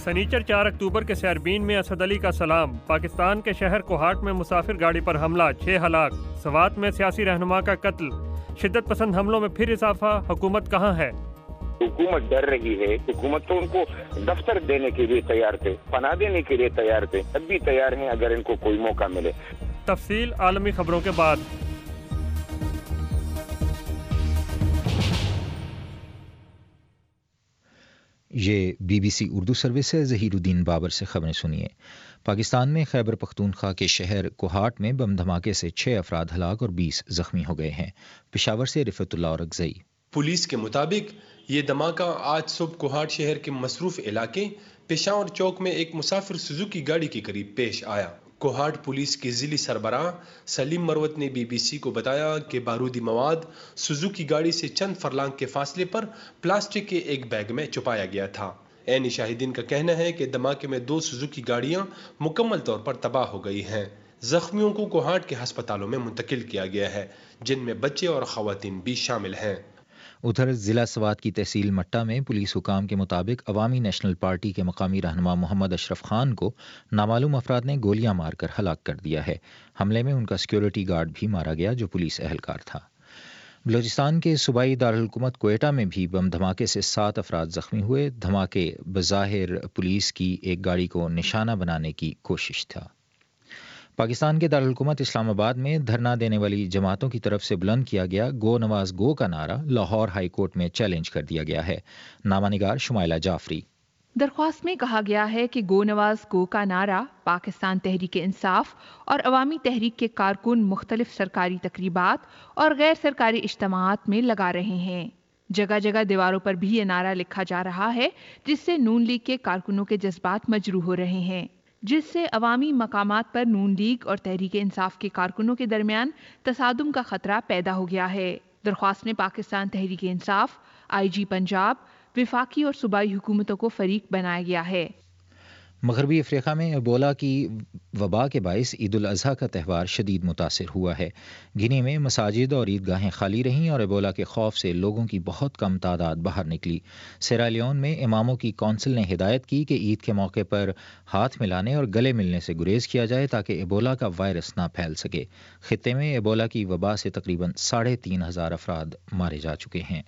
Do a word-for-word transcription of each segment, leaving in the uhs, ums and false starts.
سنیچر چار اکتوبر کے سیربین میں اسد علی کا سلام. پاکستان کے شہر کوہاٹ میں مسافر گاڑی پر حملہ, چھ ہلاک. سوات میں سیاسی رہنما کا قتل. شدت پسند حملوں میں پھر اضافہ, حکومت کہاں ہے؟ حکومت ڈر رہی ہے. حکومت تو ان کو دفتر دینے کے لیے تیار تھے, پناہ دینے کے لیے تیار تھے, اب بھی تیار ہیں اگر ان کو کوئی موقع ملے. تفصیل عالمی خبروں کے بعد. یہ B B C Urdu service ہے. ظہیر الدین بابر سے خبریں سنیے. پاکستان میں خیبر پختونخوا کے شہر کوہاٹ میں بم دھماکے سے چھ افراد ہلاک اور بیس زخمی ہو گئے ہیں. پشاور سے رفعت اللہ اورکزئی. پولیس کے مطابق یہ دھماکہ آج صبح کوہاٹ شہر کے مصروف علاقے پشاور چوک میں ایک مسافر سوزوکی گاڑی کے قریب پیش آیا. کوہاٹ پولیس کے ضلعی سربراہ سلیم مروت نے بی بی سی کو بتایا کہ بارودی مواد سوزوکی گاڑی سے چند فرلانگ کے فاصلے پر پلاسٹک کے ایک بیگ میں چھپایا گیا تھا. عینی شاہدین کا کہنا ہے کہ دھماکے میں دو سوزوکی گاڑیاں مکمل طور پر تباہ ہو گئی ہیں. زخمیوں کو کوہاٹ کے ہسپتالوں میں منتقل کیا گیا ہے, جن میں بچے اور خواتین بھی شامل ہیں. ادھر ضلع سوات کی تحصیل مٹا میں پولیس حکام کے مطابق عوامی نیشنل پارٹی کے مقامی رہنما محمد اشرف خان کو نامعلوم افراد نے گولیاں مار کر ہلاک کر دیا ہے. حملے میں ان کا سیکیورٹی گارڈ بھی مارا گیا جو پولیس اہلکار تھا. بلوچستان کے صوبائی دارالحکومت کوئٹہ میں بھی بم دھماکے سے سات افراد زخمی ہوئے. دھماکے بظاہر پولیس کی ایک گاڑی کو نشانہ بنانے کی کوشش تھا. پاکستان کے دارالحکومت اسلام آباد میں دھرنا دینے والی جماعتوں کی طرف سے بلند کیا گیا گو نواز گو کا نعرہ لاہور ہائی کورٹ میں چیلنج کر دیا گیا ہے. نامہ نگار شمائلہ جعفری. درخواست میں کہا گیا ہے کہ گو نواز گو کا نعرہ پاکستان تحریک انصاف اور عوامی تحریک کے کارکن مختلف سرکاری تقریبات اور غیر سرکاری اجتماعات میں لگا رہے ہیں. جگہ جگہ دیواروں پر بھی یہ نعرہ لکھا جا رہا ہے جس سے نون لیگ کے کارکنوں کے جذبات مجروح ہو رہے ہیں, جس سے عوامی مقامات پر نون لیگ اور تحریک انصاف کے کارکنوں کے درمیان تصادم کا خطرہ پیدا ہو گیا ہے. درخواست میں پاکستان تحریک انصاف, آئی جی پنجاب, وفاقی اور صوبائی حکومتوں کو فریق بنایا گیا ہے. مغربی افریقہ میں ایبولا کی وبا کے باعث عید الاضحیٰ کا تہوار شدید متاثر ہوا ہے. گنی میں مساجد اور عیدگاہیں خالی رہیں اور ایبولا کے خوف سے لوگوں کی بہت کم تعداد باہر نکلی. سیرا لیون میں اماموں کی کونسل نے ہدایت کی کہ عید کے موقع پر ہاتھ ملانے اور گلے ملنے سے گریز کیا جائے تاکہ ایبولا کا وائرس نہ پھیل سکے. خطے میں ایبولا کی وبا سے تقریباً ساڑھے تین ہزار افراد مارے جا چکے ہیں.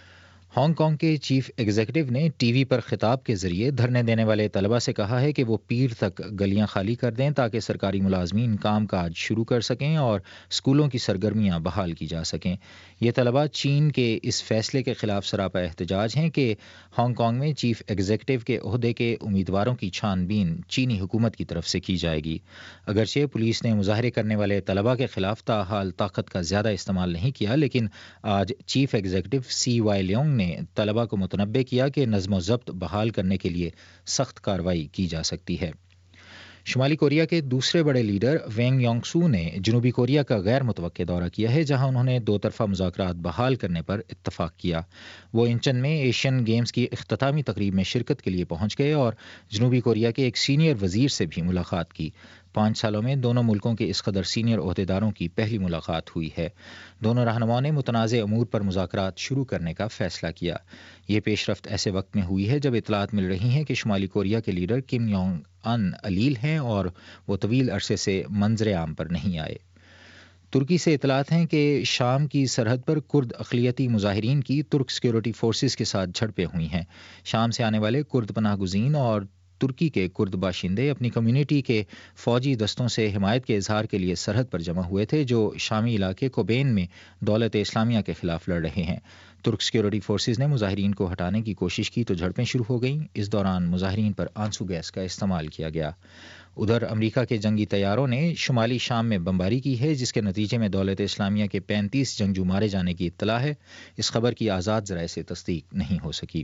ہانگ کانگ کے چیف ایگزیکٹو نے ٹی وی پر خطاب کے ذریعے دھرنے دینے والے طلبہ سے کہا ہے کہ وہ پیر تک گلیاں خالی کر دیں تاکہ سرکاری ملازمین کام کاج شروع کر سکیں اور اسکولوں کی سرگرمیاں بحال کی جا سکیں. یہ طلبہ چین کے اس فیصلے کے خلاف سراپا احتجاج ہیں کہ ہانگ کانگ میں چیف ایگزیکٹو کے عہدے کے امیدواروں کی چھان بین چینی حکومت کی طرف سے کی جائے گی. اگرچہ پولیس نے مظاہرے کرنے والے طلبہ کے خلاف تاحال طاقت کا زیادہ استعمال نہیں کیا, لیکن آج chief executive C Y Leung نے طلبہ کو متنبہ کیا کہ نظم و ضبط بحال کرنے کے لیے سخت کارروائی کی جا سکتی ہے. شمالی کوریا کے دوسرے بڑے لیڈر وینگ یونگ سو نے جنوبی کوریا کا غیر متوقع دورہ کیا ہے, جہاں انہوں نے دو طرفہ مذاکرات بحال کرنے پر اتفاق کیا. وہ انچن میں ایشین گیمز کی اختتامی تقریب میں شرکت کے لیے پہنچ گئے اور جنوبی کوریا کے ایک سینئر وزیر سے بھی ملاقات کی. پانچ سالوں میں دونوں ملکوں کے اس قدر سینئر عہدیداروں کی پہلی ملاقات ہوئی ہے. دونوں رہنماؤں نے متنازع امور پر مذاکرات شروع کرنے کا فیصلہ کیا. یہ پیش رفت ایسے وقت میں ہوئی ہے جب اطلاعات مل رہی ہیں کہ شمالی کوریا کے لیڈر کم یونگ ان علیل ہیں اور وہ طویل عرصے سے منظر عام پر نہیں آئے. ترکی سے اطلاعات ہیں کہ شام کی سرحد پر کرد اقلیتی مظاہرین کی ترک سیکیورٹی فورسز کے ساتھ جھڑپیں ہوئی ہیں. شام سے آنے والے کرد پناہ گزین اور ترکی کے کرد باشندے اپنی کمیونٹی کے فوجی دستوں سے حمایت کے اظہار کے لیے سرحد پر جمع ہوئے تھے جو شامی علاقے کوبین میں دولت اسلامیہ کے خلاف لڑ رہے ہیں. ترک سیکیورٹی فورسز نے مظاہرین کو ہٹانے کی کوشش کی تو جھڑپیں شروع ہو گئیں. اس دوران مظاہرین پر آنسو گیس کا استعمال کیا گیا. ادھر امریکہ کے جنگی طیاروں نے شمالی شام میں بمباری کی ہے جس کے نتیجے میں دولت اسلامیہ کے پینتیس جنگجو مارے جانے کی اطلاع ہے. اس خبر کی آزاد ذرائع سے تصدیق نہیں ہو سکی.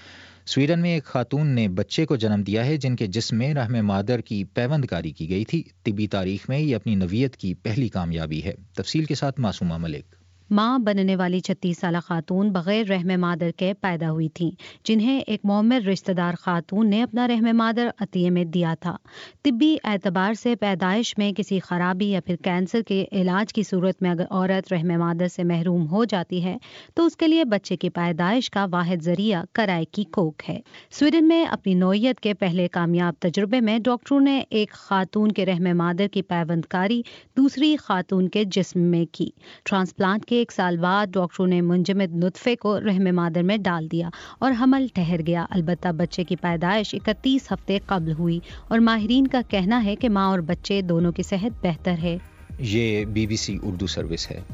سویڈن میں ایک خاتون نے بچے کو جنم دیا ہے جن کے جسم میں رحم مادر کی پیوند کاری کی گئی تھی. طبی تاریخ میں یہ اپنی نوعیت کی پہلی کامیابی ہے. تفصیل کے ساتھ معصومہ ملک. ماں بننے والی چھتیس سالہ خاتون بغیر رحم مادر کے پیدا ہوئی تھیں، جنہیں ایک معمر رشتہ دار خاتون نے اپنا رحم مادر عطیے میں دیا تھا۔ طبی اعتبار سے پیدائش میں کسی خرابی یا پھر کینسر کے علاج کی صورت میں اگر عورت رحم مادر سے محروم ہو جاتی ہے تو اس کے لیے بچے کی پیدائش کا واحد ذریعہ کرائے کی کوکھ ہے۔ سویڈن میں اپنی نوعیت کے پہلے کامیاب تجربے میں ڈاکٹروں نے ایک خاتون کے رحم مادر کی پیوند کاری دوسری خاتون کے جسم میں کی۔ ٹرانسپلانٹ کے ایک سال بعد ڈاکٹروں نے منجمد نطفے کو رحم مادر میں ڈال دیا اور حمل ٹھہر گیا، البتہ بچے کی پیدائش اکتیس ہفتے قبل ہوئی اور ماہرین کا کہنا ہے کہ ماں اور بچے دونوں کی صحت بہتر ہے۔ یہ B B C Urdu service ہے۔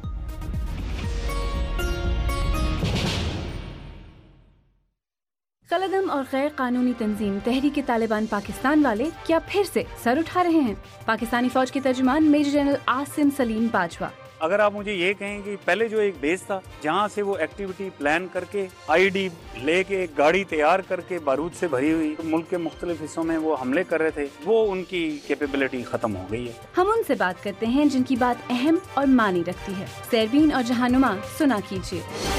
قلعدم اور غیر قانونی تنظیم تحریک طالبان پاکستان والے کیا پھر سے سر اٹھا رہے ہیں؟ پاکستانی فوج کے ترجمان میجر جنرل عاصم سلیم باجوہ۔ اگر آپ مجھے یہ کہیں کہ پہلے جو ایک بیس تھا جہاں سے وہ ایکٹیویٹی پلان کر کے آئی ڈی لے کے گاڑی تیار کر کے بارود سے بھری ہوئی ملک کے مختلف حصوں میں وہ حملے کر رہے تھے، وہ ان کی کیپیبلٹی ختم ہو گئی ہے۔ ہم ان سے بات کرتے ہیں جن کی بات اہم اور معنی رکھتی ہے۔ سیربین اور جہانما سنا کیجیے۔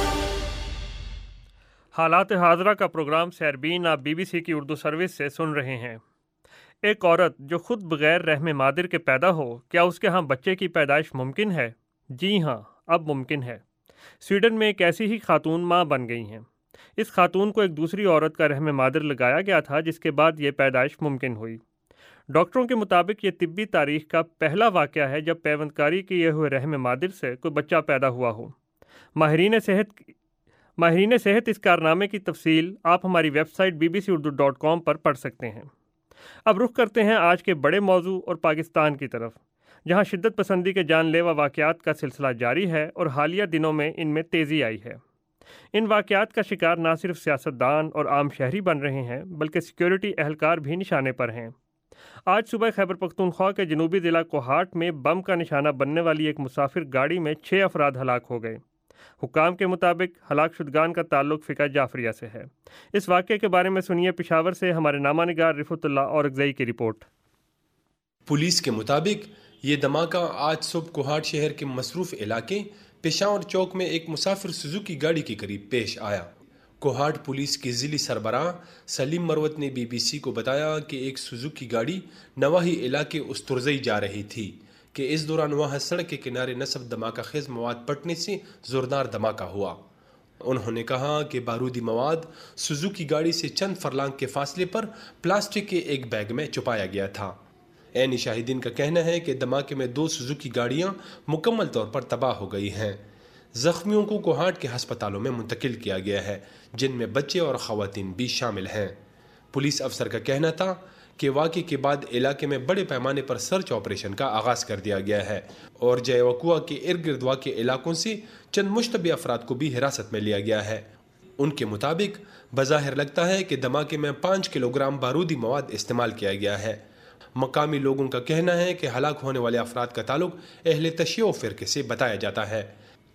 حالات حاضرہ کا پروگرام سیربین آپ بی بی سی کی اردو سروس سے سن رہے ہیں۔ ایک عورت جو خود بغیر رحم مادر کے پیدا ہو، کیا اس کے ہاں بچے کی پیدائش ممکن ہے؟ جی ہاں، اب ممکن ہے۔ سویڈن میں ایک ایسی ہی خاتون ماں بن گئی ہیں۔ اس خاتون کو ایک دوسری عورت کا رحم مادر لگایا گیا تھا، جس کے بعد یہ پیدائش ممکن ہوئی۔ ڈاکٹروں کے مطابق یہ طبی تاریخ کا پہلا واقعہ ہے جب پیوند کاری کیے ہوئے رحم مادر سے کوئی بچہ پیدا ہوا ہو۔ ماہرین صحت ماہرین صحت اس کارنامے کی تفصیل آپ ہماری website B B C Urdu dot com پر پڑھ سکتے ہیں۔ اب رخ کرتے ہیں آج کے بڑے موضوع اور پاکستان کی طرف، جہاں شدت پسندی کے جان لیوا واقعات کا سلسلہ جاری ہے اور حالیہ دنوں میں ان میں تیزی آئی ہے۔ ان واقعات کا شکار نہ صرف سیاستدان اور عام شہری بن رہے ہیں بلکہ سیکیورٹی اہلکار بھی نشانے پر ہیں۔ آج صبح خیبر پختونخوا کے جنوبی ضلع کوہاٹ میں بم کا نشانہ بننے والی ایک مسافر گاڑی میں چھ افراد ہلاک ہو گئے۔ حکام کے مطابق ہلاک شدگان کا تعلق فقہ جعفریہ سے ہے۔ اس واقعے کے بارے میں سنیے پشاور سے ہمارے نامہ نگار رفعت اللہ اورگزئی کی رپورٹ۔ پولیس کے مطابق یہ دھماکہ آج صبح کوہاٹ شہر کے مصروف علاقے پشاور چوک میں ایک مسافر سوزوکی گاڑی کے قریب پیش آیا۔ کوہاٹ پولیس کے ضلعی سربراہ سلیم مروت نے بی بی سی کو بتایا کہ ایک سوزوکی گاڑی نواحی علاقے استرزئی جا رہی تھی کہ اس دوران وہاں سڑک کے کنارے نصب دھماکہ خیز مواد پٹنے سے زوردار دھماکہ ہوا۔ انہوں نے کہا کہ بارودی مواد سوزوکی گاڑی سے چند فرلانگ کے فاصلے پر پلاسٹک کے ایک بیگ میں چھپایا گیا تھا۔ عینی شاہدین کا کہنا ہے کہ دھماکے میں دو سوزوکی گاڑیاں مکمل طور پر تباہ ہو گئی ہیں۔ زخمیوں کو کوہاٹ کے ہسپتالوں میں منتقل کیا گیا ہے، جن میں بچے اور خواتین بھی شامل ہیں۔ پولیس افسر کا کہنا تھا کہ واقعے کے بعد علاقے میں بڑے پیمانے پر سرچ آپریشن کا آغاز کر دیا گیا ہے اور جے وقوع کے ارد گرد واقع علاقوں سے چند مشتبہ افراد کو بھی حراست میں لیا گیا ہے۔ ان کے مطابق بظاہر لگتا ہے کہ دھماکے میں پانچ کلو گرام بارودی مواد استعمال کیا گیا ہے۔ مقامی لوگوں کا کہنا ہے کہ ہلاک ہونے والے افراد کا تعلق اہل تشیع فرقے سے بتایا جاتا ہے۔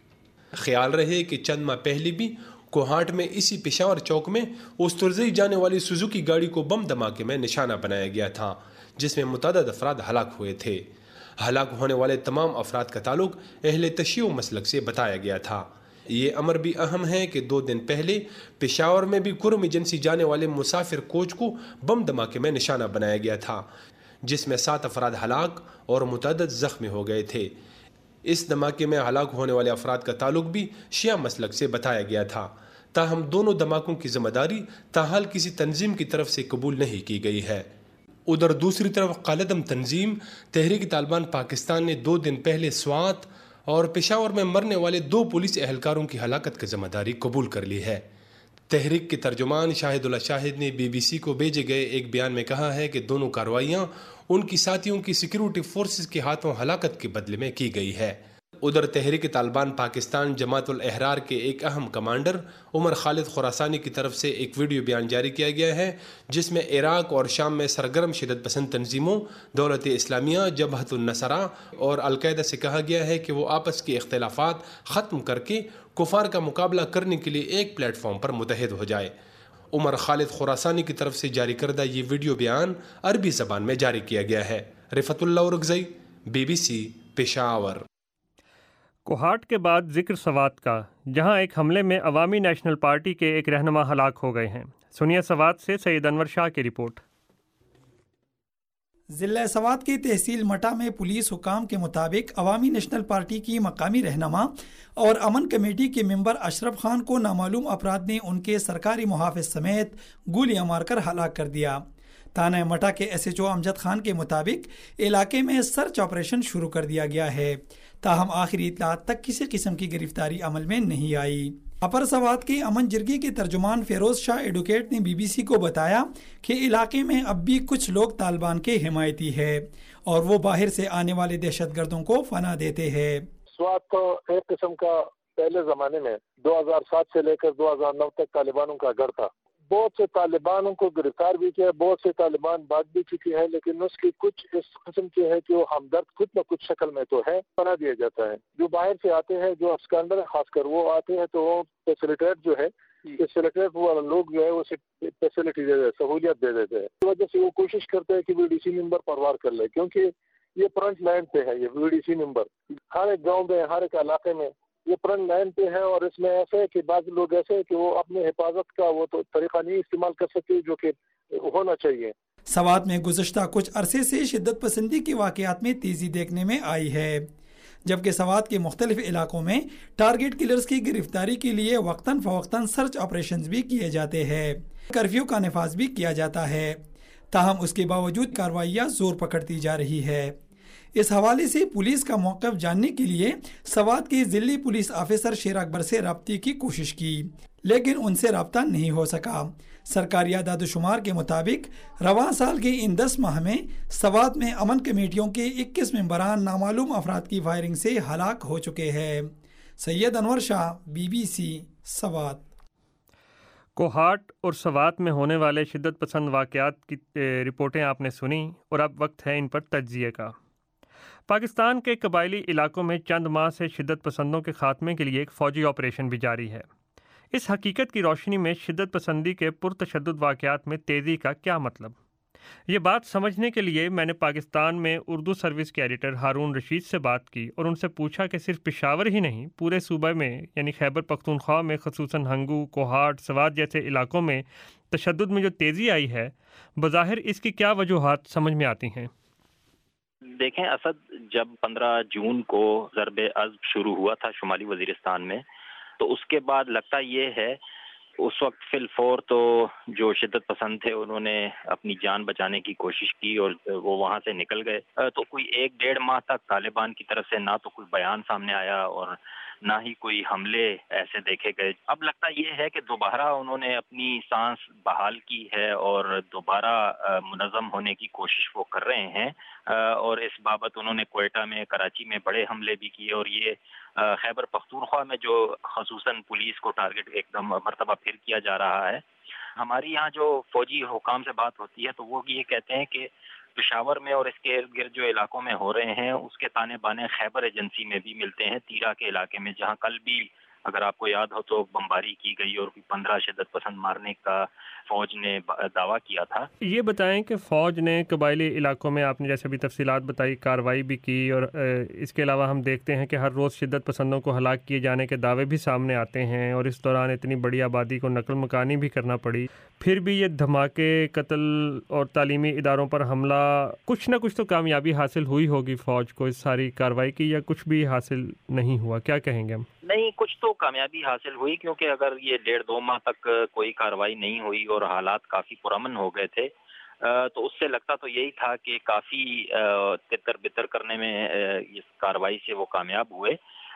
خیال رہے کہ چند ماہ پہلے بھی کوہاٹ میں اسی پشاور چوک میں استرزئی جانے والی سوزوکی گاڑی کو بم دھماکے میں نشانہ بنایا گیا تھا، جس میں متعدد افراد ہلاک ہوئے تھے۔ ہلاک ہونے والے تمام افراد کا تعلق اہل تشیع مسلک سے بتایا گیا تھا۔ یہ امر بھی اہم ہے کہ دو دن پہلے پشاور میں بھی کرم ایجنسی جانے والے مسافر کوچ کو بم دھماکے میں نشانہ بنایا گیا تھا، جس میں سات افراد ہلاک اور متعدد زخمی ہو گئے تھے۔ اس دھماکے میں ہلاک ہونے والے افراد کا تعلق بھی شیعہ مسلک سے بتایا گیا تھا، تاہم دونوں دھماکوں کی ذمہ داری تاحال کسی تنظیم کی طرف سے قبول نہیں کی گئی ہے۔ ادھر دوسری طرف قلعدم تنظیم تحریک طالبان پاکستان نے دو دن پہلے سوات اور پشاور میں مرنے والے دو پولیس اہلکاروں کی ہلاکت کی ذمہ داری قبول کر لی ہے۔ تحریک کے ترجمان شاہد اللہ شاہد نے بی بی سی کو بھیجے گئے ایک بیان میں کہا ہے کہ دونوں کارروائیاں ان کی ساتھیوں کی سیکیورٹی فورسز کے ہاتھوں ہلاکت کے بدلے میں کی گئی ہے۔ ادھر تحریک طالبان پاکستان جماعت الاحرار کے ایک اہم کمانڈر عمر خالد خراسانی کی طرف سے ایک ویڈیو بیان جاری کیا گیا ہے، جس میں عراق اور شام میں سرگرم شدت پسند تنظیموں دولت اسلامیہ، جبہت النصرہ اور القاعدہ سے کہا گیا ہے کہ وہ آپس کے اختلافات ختم کر کے کفار کا مقابلہ کرنے کے لیے ایک پلیٹ فارم پر متحد ہو جائے۔ عمر خالد خراسانی کی طرف سے جاری کردہ یہ ویڈیو بیان عربی زبان میں جاری کیا گیا ہے۔ Rifatullah Orakzai, B B C, Peshawar. Kohat کے بعد ذکر سوات کا، جہاں ایک حملے میں عوامی نیشنل پارٹی کے ایک رہنما ہلاک ہو گئے ہیں۔ سنیے سوات سے سید انور شاہ کی رپورٹ۔ ضلع سوات کی تحصیل مٹا میں پولیس حکام کے مطابق عوامی نیشنل پارٹی کی مقامی رہنما اور امن کمیٹی کے ممبر اشرف خان کو نامعلوم افراد نے ان کے سرکاری محافظ سمیت گولیاں مار کر ہلاک کر دیا۔ تھانہ مٹا کے S H O Amjad Khan کے مطابق علاقے میں سرچ آپریشن شروع کر دیا گیا ہے، تاہم آخری اطلاعات تک کسی قسم کی گرفتاری عمل میں نہیں آئی۔ اپر سوات کے امن جرگی کے ترجمان فیروز شاہ ایڈوکیٹ نے بی بی سی کو بتایا کہ علاقے میں اب بھی کچھ لوگ طالبان کے حمایتی ہے اور وہ باہر سے آنے والے دہشت گردوں کو پناہ دیتے ہیں۔ سوات تو ایک قسم کا پہلے زمانے میں دو ہزار سات سے لے کر دو ہزار نو تک طالبانوں کا گھر تھا۔ بہت سے طالبانوں کو گرفتار بھی کیا، بہت سے طالبان بھاگ بھی چکی ہے، لیکن اس کی کچھ اس قسم کی ہے کہ وہ ہمدرد کچھ نہ کچھ شکل میں تو ہے، پناہ دیا جاتا ہے۔ جو باہر سے آتے ہیں، جو اسکینڈر خاص کر وہ آتے ہیں تو وہ فیسیلیٹیٹ جو ہے فیسیلیٹیٹ والے لوگ جو ہے وہ فیسلٹی دے دیتے، سہولیت دے دیتے ہیں۔ اس وجہ سے وہ کوشش کرتے ہیں کہ وی ڈی سی ممبر پروار کر لے، کیونکہ یہ فرنٹ لائن پہ ہے۔ یہ وی ڈی سی ممبر ہر ایک گاؤں میں، ہر ایک علاقے میں یہ فرنٹ لائن پہ ہے، اور اس میں ایسے ہے کہ بعض لوگ ایسے ہے کہ وہ اپنے حفاظت کا وہ تو طریقہ نہیں استعمال کر سکتے جو کہ ہونا چاہیے۔ سوات میں گزشتہ کچھ عرصے سے شدت پسندی کے واقعات میں تیزی دیکھنے میں آئی ہے، جبکہ سوات کے مختلف علاقوں میں ٹارگٹ کلرز کی گرفتاری کے لیے وقتاً فوقتاً سرچ آپریشنز بھی کیے جاتے ہیں، کرفیو کا نفاذ بھی کیا جاتا ہے، تاہم اس کے باوجود کارروائیاں زور پکڑتی جا رہی ہے۔ اس حوالے سے پولیس کا موقف جاننے کے لیے سوات کے ضلعی پولیس آفیسر شیر اکبر سے رابطے کی کوشش کی، لیکن ان سے رابطہ نہیں ہو سکا۔ سرکاری اعداد و شمار کے مطابق رواں سال کے ان دس ماہ میں سوات میں امن کمیٹیوں کے اکیس ممبران نامعلوم افراد کی فائرنگ سے ہلاک ہو چکے ہیں۔ Syed Anwar Shah, B B C, Swat. Kohat اور سوات میں ہونے والے شدت پسند واقعات کی رپورٹیں آپ نے سنی، اور اب وقت ہے ان پر تجزیے کا۔ پاکستان کے قبائلی علاقوں میں چند ماہ سے شدت پسندوں کے خاتمے کے لیے ایک فوجی آپریشن بھی جاری ہے۔ اس حقیقت کی روشنی میں شدت پسندی کے پرتشدد واقعات میں تیزی کا کیا مطلب؟ یہ بات سمجھنے کے لیے میں نے پاکستان میں اردو سروس کے ایڈیٹر ہارون رشید سے بات کی اور ان سے پوچھا کہ صرف پشاور ہی نہیں، پورے صوبے میں یعنی خیبر پختونخوا میں خصوصاً ہنگو، کوہاٹ، سوات جیسے علاقوں میں تشدد میں جو تیزی آئی ہے، بظاہر اس کی کیا وجوہات سمجھ میں آتی ہیں؟ دیکھیں اسد، جب پندرہ جون کو ضرب عضب شروع ہوا تھا شمالی وزیرستان میں، تو اس کے بعد لگتا یہ ہے اس وقت فی الفور تو جو شدت پسند تھے انہوں نے اپنی جان بچانے کی کوشش کی اور وہ وہاں سے نکل گئے۔ تو کوئی ایک ڈیڑھ ماہ تک طالبان کی طرف سے نہ تو کوئی بیان سامنے آیا اور نہ ہی کوئی حملے ایسے دیکھے گئے۔ اب لگتا یہ ہے کہ دوبارہ انہوں نے اپنی سانس بحال کی ہے اور دوبارہ منظم ہونے کی کوشش وہ کر رہے ہیں، اور اس بابت انہوں نے کوئٹہ میں، کراچی میں بڑے حملے بھی کیے، اور یہ خیبر پختونخوا میں جو خصوصاً پولیس کو ٹارگٹ ایک دم مرتبہ پھر کیا جا رہا ہے۔ ہماری یہاں جو فوجی حکام سے بات ہوتی ہے تو وہ یہ کہتے ہیں کہ پشاور میں اور اس کے ارد گرد جو علاقوں میں ہو رہے ہیں اس کے تانے بانے خیبر ایجنسی میں بھی ملتے ہیں، تیرا کے علاقے میں، جہاں کل بھی اگر آپ کو یاد ہو تو بمباری کی گئی اور پندرہ شدت پسند مارنے کا فوج نے دعویٰ کیا تھا۔ یہ بتائیں کہ فوج نے قبائلی علاقوں میں، آپ نے جیسے بھی تفصیلات بتائی، کارروائی بھی کی، اور اس کے علاوہ ہم دیکھتے ہیں کہ ہر روز شدت پسندوں کو ہلاک کیے جانے کے دعوے بھی سامنے آتے ہیں، اور اس دوران اتنی بڑی آبادی کو نقل مکانی بھی کرنا پڑی، پھر بھی یہ دھماکے، قتل اور تعلیمی اداروں پر حملہ، کچھ نہ کچھ تو کامیابی حاصل ہوئی ہوگی فوج کو اس ساری کارروائی کی، یا کچھ بھی حاصل نہیں ہوا؟ کیا کہیں گے ہم؟ نہیں، کچھ تو کامیابی حاصل ہوئی، کیونکہ اگر یہ ڈیڑھ دو ماہ تک کوئی کارروائی نہیں ہوئی اور حالات کافی پرامن ہو گئے تھے تو اس سے لگتا تو یہی تھا کہ کافی تتر بتر کرنے میں اس کارروائی سے وہ کامیاب ہوئے۔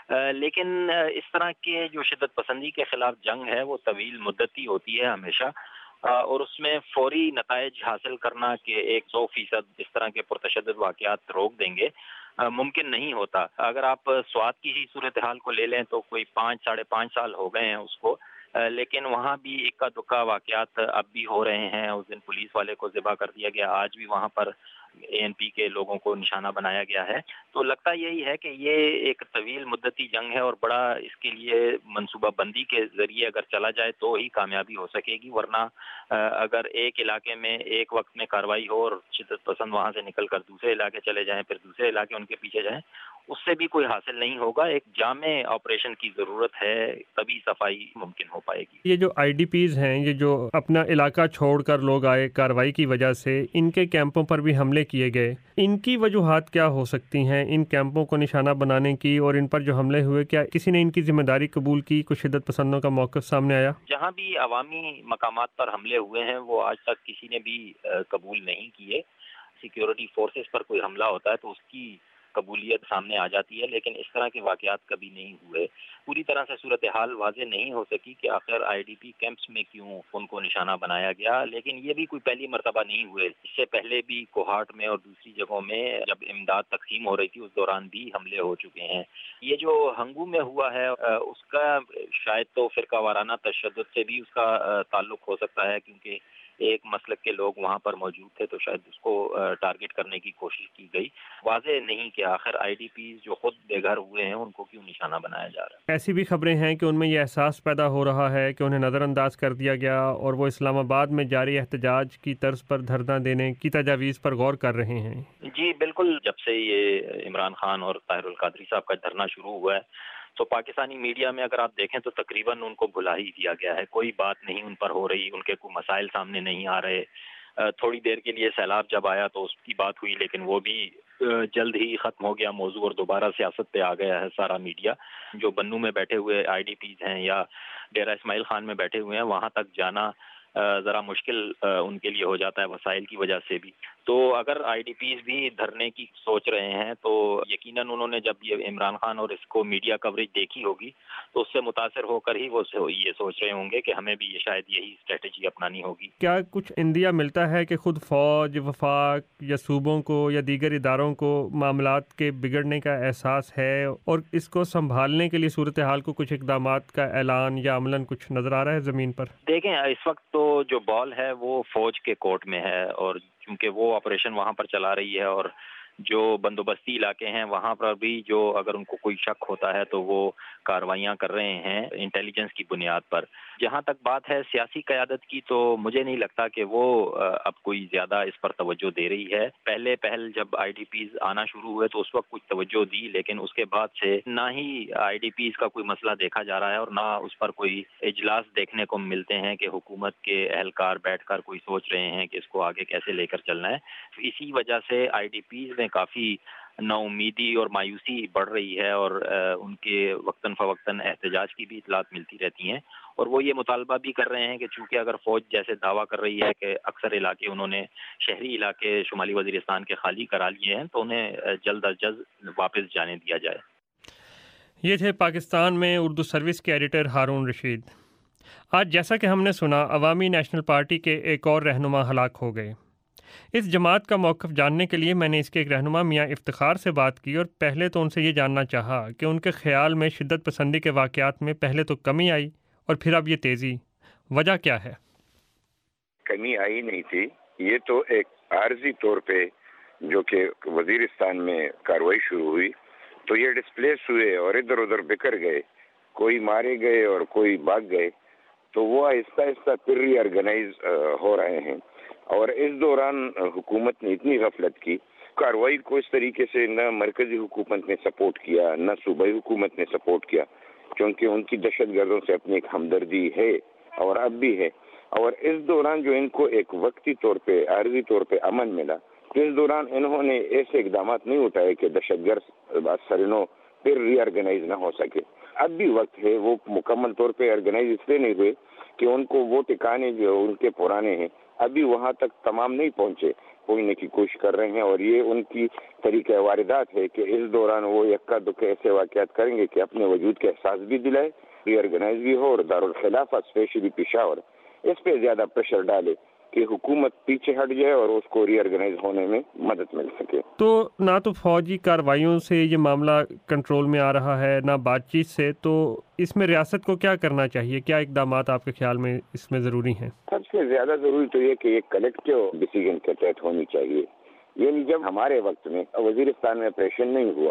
لیکن اس طرح کے جو شدت پسندی کے خلاف جنگ ہے وہ طویل مدتی ہوتی ہے ہمیشہ، اور اس میں فوری نتائج حاصل کرنا کہ ایک سو فیصد اس طرح کے پرتشدد واقعات روک دیں گے ممکن نہیں ہوتا۔ اگر آپ سوات کی ہی صورتحال کو لے لیں تو کوئی پانچ ساڑھے پانچ سال ہو گئے ہیں اس کو، لیکن وہاں بھی اکا دکا واقعات اب بھی ہو رہے ہیں۔ اس دن پولیس والے کو ذبح کر دیا گیا، آج بھی وہاں پر اے این پی کے لوگوں کو نشانہ بنایا گیا ہے۔ تو لگتا یہی ہے کہ یہ ایک طویل مدتی جنگ ہے، اور بڑا اس کے لیے منصوبہ بندی کے ذریعے اگر چلا جائے تو ہی کامیابی ہو سکے گی، ورنہ اگر ایک علاقے میں ایک وقت میں کارروائی ہو اور شدت پسند وہاں سے نکل کر دوسرے علاقے چلے جائیں، پھر دوسرے علاقے ان کے پیچھے جائیں، اس سے بھی کوئی حاصل نہیں ہوگا. ایک جامع آپریشن کی ضرورت ہے, تبھی صفائی ممکن ہو پائے گی. یہ جو آئی ڈی پیز ہیں, یہ جو اپنا علاقہ چھوڑ کر لوگ آئے کارروائی کی وجہ سے, ان کے کیمپوں پر بھی حملے کیے گئے, ان کی وجوہات کیا ہو سکتی ہیں ان کیمپوں کو نشانہ بنانے کی, اور ان پر جو حملے ہوئے کیا کسی نے ان کی ذمہ داری قبول کی؟ کچھ شدت پسندوں کا موقف سامنے آیا؟ جہاں بھی عوامی مقامات پر حملے ہوئے ہیں وہ آج تک کسی نے بھی قبول نہیں کیے. سیکیورٹی فورسز پر کوئی حملہ ہوتا ہے تو اس کی قبولیت سامنے آ جاتی ہے, لیکن اس طرح کے واقعات کبھی نہیں ہوئے. پوری طرح سے صورتحال واضح نہیں ہو سکی کہ آخر آئی ڈی پی کیمپس میں کیوں ان کو نشانہ بنایا گیا, لیکن یہ بھی کوئی پہلی مرتبہ نہیں ہوئے. اس سے پہلے بھی کوہاٹ میں اور دوسری جگہوں میں جب امداد تقسیم ہو رہی تھی اس دوران بھی حملے ہو چکے ہیں. یہ جو ہنگو میں ہوا ہے اس کا شاید تو فرقہ وارانہ تشدد سے بھی اس کا تعلق ہو سکتا ہے, کیونکہ ایک مسلک کے لوگ وہاں پر موجود تھے تو شاید اس کو ٹارگٹ کرنے کی کوشش کی گئی. واضح نہیں کہ آخر آئی ڈی پیز جو خود بے گھر ہوئے ہیں ان کو کیوں نشانہ بنایا جا رہا ہے. ایسی بھی خبریں ہیں کہ ان میں یہ احساس پیدا ہو رہا ہے کہ انہیں نظر انداز کر دیا گیا اور وہ اسلام آباد میں جاری احتجاج کی طرز پر دھرنا دینے کی تجاویز پر غور کر رہے ہیں. جی بالکل, جب سے یہ عمران خان اور طاہر القادری صاحب کا دھرنا شروع ہوا ہے تو پاکستانی میڈیا میں اگر آپ دیکھیں تو تقریباً ان کو بھلا ہی دیا گیا ہے. کوئی بات نہیں ان پر ہو رہی, ان کے کوئی مسائل سامنے نہیں آ رہے. تھوڑی دیر کے لیے سیلاب جب آیا تو اس کی بات ہوئی, لیکن وہ بھی جلد ہی ختم ہو گیا موضوع اور دوبارہ سیاست پہ آ گیا ہے سارا میڈیا. جو بنو میں بیٹھے ہوئے آئی ڈی پیز ہیں یا ڈیرہ اسماعیل خان میں بیٹھے ہوئے ہیں وہاں تک جانا ذرا مشکل ان کے لیے ہو جاتا ہے وسائل کی وجہ سے بھی. تو اگر آئی ڈی پیز بھی دھرنے کی سوچ رہے ہیں تو یقیناً انہوں نے جب یہ عمران خان اور اس کو میڈیا کوریج دیکھی ہوگی تو اس سے متاثر ہو کر ہی وہ یہ سوچ رہے ہوں گے کہ ہمیں بھی یہ شاید یہی اسٹریٹجی اپنانی ہوگی. کیا کچھ اندیا ملتا ہے کہ خود فوج, وفاق یا صوبوں کو یا دیگر اداروں کو معاملات کے بگڑنے کا احساس ہے اور اس کو سنبھالنے کے لیے صورتحال کو کچھ اقدامات کا اعلان یا عملاً کچھ نظر آ رہا ہے زمین پر؟ دیکھیں اس وقت تو جو بال ہے وہ فوج کے کورٹ میں ہے, اور چونکہ وہ آپریشن وہاں پر چلا رہی ہے اور جو بندوبستی علاقے ہیں وہاں پر بھی جو اگر ان کو کوئی شک ہوتا ہے تو وہ کاروائیاں کر رہے ہیں انٹیلیجنس کی بنیاد پر. جہاں تک بات ہے سیاسی قیادت کی تو مجھے نہیں لگتا کہ وہ اب کوئی زیادہ اس پر توجہ دے رہی ہے. پہلے پہل جب آئی ڈی پیز آنا شروع ہوئے تو اس وقت کچھ توجہ دی, لیکن اس کے بعد سے نہ ہی آئی ڈی پیز کا کوئی مسئلہ دیکھا جا رہا ہے اور نہ اس پر کوئی اجلاس دیکھنے کو ملتے ہیں کہ حکومت کے اہلکار بیٹھ کر کوئی سوچ رہے ہیں کہ اس کو آگے کیسے لے کر چلنا ہے. اسی وجہ سے آئی ڈی پیز میں کافی نا امیدی اور مایوسی بڑھ رہی ہے اور ان کے وقتاً فوقتاً احتجاج کی بھی اطلاعات ملتی رہتی ہیں, اور وہ یہ مطالبہ بھی کر رہے ہیں کہ چونکہ اگر فوج جیسے دعویٰ کر رہی ہے کہ اکثر علاقے انہوں نے شہری علاقے شمالی وزیرستان کے خالی کرا لیے ہیں تو انہیں جلد از جلد واپس جانے دیا جائے. یہ تھے پاکستان میں اردو سروس کے ایڈیٹر ہارون رشید. آج جیسا کہ ہم نے سنا عوامی نیشنل پارٹی کے ایک اور رہنما ہلاک ہو گئے. اس جماعت کا موقف جاننے کے لیے میں نے اس کے ایک رہنما میاں افتخار سے بات کی اور پہلے تو ان سے یہ جاننا چاہا کہ ان کے خیال میں شدت پسندی کے واقعات میں پہلے تو کمی آئی اور پھر اب یہ تیزی, وجہ کیا ہے؟ کمی آئی نہیں تھی, یہ تو ایک عارضی طور پہ جو کہ وزیرستان میں کارروائی شروع ہوئی تو یہ ڈسپلیس ہوئے اور ادھر ادھر بکھر گئے, کوئی مارے گئے اور کوئی بھاگ گئے, تو وہ آہستہ آہستہ پھر ری آرگنائز ہو رہے ہیں. اور اس دوران حکومت نے اتنی غفلت کی, کارروائی کو اس طریقے سے نہ مرکزی حکومت نے سپورٹ کیا نہ صوبائی حکومت نے سپورٹ کیا, کیونکہ ان کی دہشت گردوں سے اپنی ایک ہمدردی ہے اور اب بھی ہے. اور اس دوران جو ان کو ایک وقتی طور پہ عارضی طور پہ امن ملا, اس دوران انہوں نے ایسے اقدامات نہیں اٹھائے کہ دہشت گرد سرنو پھر ری آرگنائز نہ ہو سکے. اب بھی وقت ہے, وہ مکمل طور پہ آرگنائز اس لیے نہیں ہوئے کہ ان کو وہ ٹھکانے جو ان کے پرانے ہیں ابھی وہاں تک تمام نہیں پہنچے, پہنچنے کی کوشش کر رہے ہیں. اور یہ ان کی طریقہ واردات ہے کہ اس دوران وہ یکا دکا ایسے واقعات کریں گے کہ اپنے وجود کا احساس بھی دلائے, ری آرگنائز بھی ہو, اور دارالخلافہ اسپیشلی پشاور اس پہ زیادہ پریشر ڈالے کہ حکومت پیچھے ہٹ جائے اور اس کو ری آرگنائز ہونے میں مدد مل سکے. تو نہ تو فوجی کارروائیوں سے یہ معاملہ کنٹرول میں آ رہا ہے نہ بات چیت سے, تو اس میں ریاست کو کیا کرنا چاہیے؟ کیا اقدامات آپ کے خیال میں اس میں ضروری ہیں؟ سب سے زیادہ ضروری تو یہ کہ ایک کلیکٹیو ڈیسیژن کے تحت ہونی چاہیے. یعنی جب ہمارے وقت میں وزیرستان میں آپریشن نہیں ہوا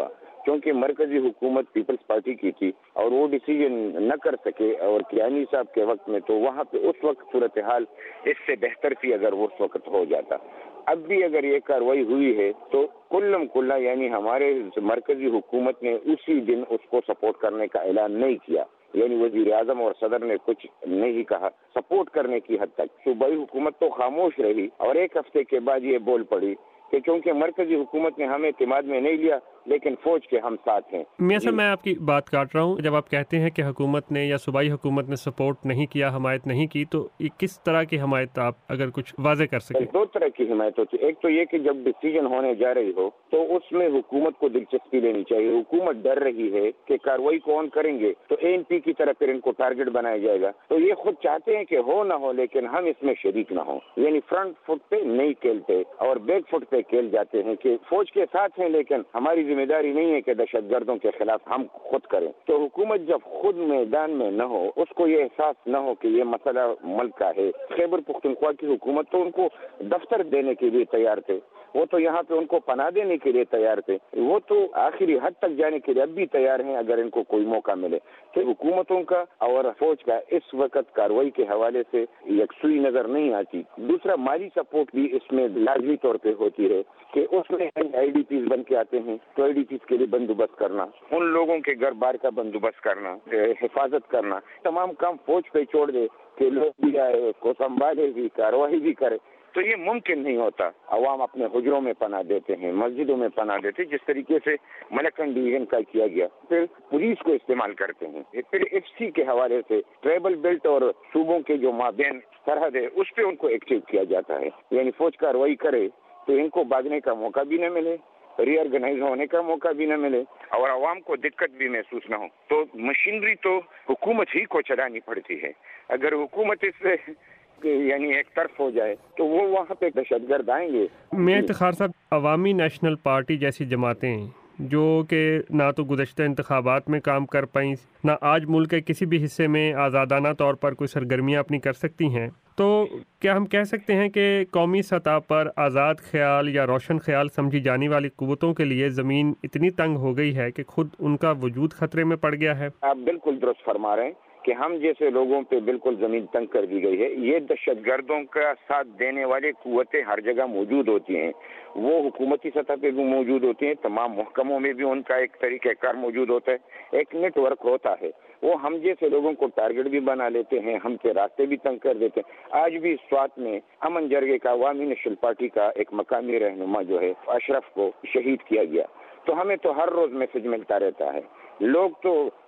کیونکہ مرکزی حکومت پیپلز پارٹی کی تھی اور وہ ڈیسیجن نہ کر سکے اور کیانی صاحب کے وقت میں، تو وہاں پہ اس وقت صورتحال اس سے بہتر تھی اگر وہ اس وقت ہو جاتا. اب بھی اگر یہ کارروائی ہوئی ہے تو کلم کلا یعنی ہمارے مرکزی حکومت نے اسی دن اس کو سپورٹ کرنے کا اعلان نہیں کیا، یعنی وزیر اعظم اور صدر نے کچھ نہیں کہا سپورٹ کرنے کی حد تک. صوبائی حکومت تو خاموش رہی اور ایک ہفتے کے بعد یہ بول پڑی کہ کیونکہ مرکزی حکومت نے ہمیں اعتماد میں نہیں لیا لیکن فوج کے ہم ساتھ ہیں. میاں صاحب میں آپ کی بات کاٹ رہا ہوں، جب آپ کہتے ہیں کہ حکومت نے یا صوبائی حکومت نے سپورٹ نہیں کیا، حمایت نہیں کی، تو یہ کس طرح کی حمایت آپ اگر کچھ واضح کر سکیں؟ دو طرح کی حمایت ہوتی ہے. ایک تو یہ کہ جب ڈیسیجن ہونے جا رہی ہو تو اس میں حکومت کو دلچسپی لینی چاہیے. حکومت ڈر رہی ہے کہ کارروائی کون کریں گے تو اے این پی کی طرف پھر ان کو ٹارگٹ بنایا جائے گا، تو یہ خود چاہتے ہیں کہ ہو نہ ہو لیکن ہم اس میں شریک نہ ہوں، یعنی فرنٹ فٹ پہ نہیں کھیلتے اور بیک فٹ پہ کھیل جاتے ہیں کہ فوج کے ساتھ ہیں لیکن ہماری ذمہ داری نہیں ہے کہ دہشت گردوں کے خلاف ہم خود کریں. تو حکومت جب خود میدان میں نہ ہو، اس کو یہ احساس نہ ہو کہ یہ مسئلہ ملک کا ہے. خیبر پختونخوا کی حکومت تو ان کو دفتر دینے کے لیے تیار تھے، وہ تو یہاں پہ ان کو پناہ دینے کے لیے تیار تھے، وہ تو آخری حد تک جانے کے لیے اب بھی تیار ہیں اگر ان کو کوئی موقع ملے. تو حکومتوں کا اور فوج کا اس وقت کارروائی کے حوالے سے یکسوئی نظر نہیں آتی. دوسرا مالی سپورٹ بھی اس میں لازمی طور پہ ہوتی ہے کہ اس میں آئی ڈی پیز بن کے آتے ہیں تو آئی ڈی پیز کے لیے بندوبست کرنا، ان لوگوں کے گھر بار کا بندوبست کرنا، حفاظت کرنا، تمام کام فوج پہ چھوڑ دے کہ لوگ بھی آئے اس کو سنبھالے بھی کارروائی بھی کرے، تو یہ ممکن نہیں ہوتا. عوام اپنے حجروں میں پناہ دیتے ہیں، مسجدوں میں پناہ دیتے ہیں، جس طریقے سے ملکن ڈویژن کا کیا گیا. پھر پولیس کو استعمال کرتے ہیں، پھر ایف سی کے حوالے سے ٹرائبل بیلٹ اور صوبوں کے جو مابین سرحد ہے اس پہ ان کو ایکٹیو کیا جاتا ہے. یعنی فوج کارروائی کرے تو ان کو بھاگنے کا موقع بھی نہ ملے، ری آرگنائز ہونے کا موقع بھی نہ ملے اور عوام کو دقت بھی محسوس نہ ہو. تو مشینری تو حکومت ہی کو چلانی پڑتی ہے. اگر حکومت اس سے یعنی ایک طرف ہو جائے تو وہ وہاں پہ دہشت گرد آئیں گے. میں افتخار صاحب، عوامی نیشنل پارٹی جیسی جماعتیں جو کہ نہ تو گزشتہ انتخابات میں کام کر پائیں، نہ آج ملک کے کسی بھی حصے میں آزادانہ طور پر کوئی سرگرمیاں اپنی کر سکتی ہیں، تو کیا ہم کہہ سکتے ہیں کہ قومی سطح پر آزاد خیال یا روشن خیال سمجھی جانے والی قوتوں کے لیے زمین اتنی تنگ ہو گئی ہے کہ خود ان کا وجود خطرے میں پڑ گیا ہے؟ آپ بالکل درست فرما رہے ہیں کہ ہم جیسے لوگوں پہ بالکل زمین تنگ کر دی گئی ہے. یہ دہشت گردوں کا ساتھ دینے والے قوتیں ہر جگہ موجود ہوتی ہیں، وہ حکومتی سطح پہ بھی موجود ہوتی ہیں، تمام محکموں میں بھی ان کا ایک طریقہ کار موجود ہوتا ہے، ایک نیٹ ورک ہوتا ہے. وہ ہم جیسے لوگوں کو ٹارگٹ بھی بنا لیتے ہیں، ہم کے راستے بھی تنگ کر دیتے ہیں. آج بھی سوات میں امن جرگے کا عوامی نیشنل پارٹی کا ایک مقامی رہنما جو ہے اشرف کو شہید کیا گیا. تو ہمیں تو ہر روز میسج ملتا رہتا ہے. لوگ تو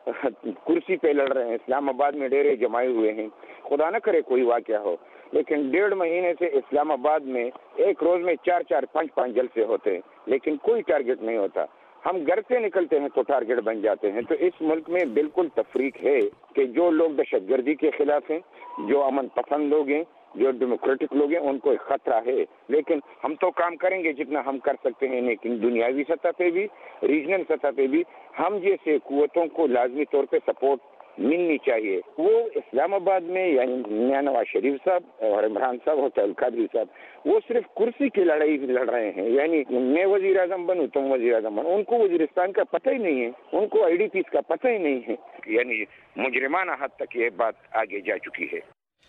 کرسی پہ لڑ رہے ہیں، اسلام آباد میں ڈیرے جمائے ہوئے ہیں، خدا نہ کرے کوئی واقعہ ہو، لیکن ڈیڑھ مہینے سے اسلام آباد میں ایک روز میں چار چار پانچ پانچ جلسے ہوتے ہیں لیکن کوئی ٹارگٹ نہیں ہوتا. ہم گھر سے نکلتے ہیں تو ٹارگٹ بن جاتے ہیں. تو اس ملک میں بالکل تفریق ہے کہ جو لوگ دہشت گردی کے خلاف ہیں، جو امن پسند لوگ ہیں، جو ڈیموکریٹک لوگ ہیں، ان کو ایک خطرہ ہے. لیکن ہم تو کام کریں گے جتنا ہم کر سکتے ہیں، لیکن دنیاوی سطح پہ بھی ریجنل سطح پہ بھی ہم جیسے قوتوں کو لازمی طور پہ سپورٹ ملنی چاہیے. وہ اسلام آباد میں یعنی میاں نواز شریف صاحب اور عمران صاحب اور طاہر القادری صاحب وہ صرف کرسی کی لڑائی لڑ رہے ہیں. یعنی میں وزیر اعظم بنوں تم وزیر اعظم بنو، ان کو وزیرستان کا پتہ ہی نہیں ہے، ان کو آئی ڈی پیز کا پتہ ہی نہیں ہے. یعنی مجرمانہ حد تک یہ بات آگے جا چکی ہے.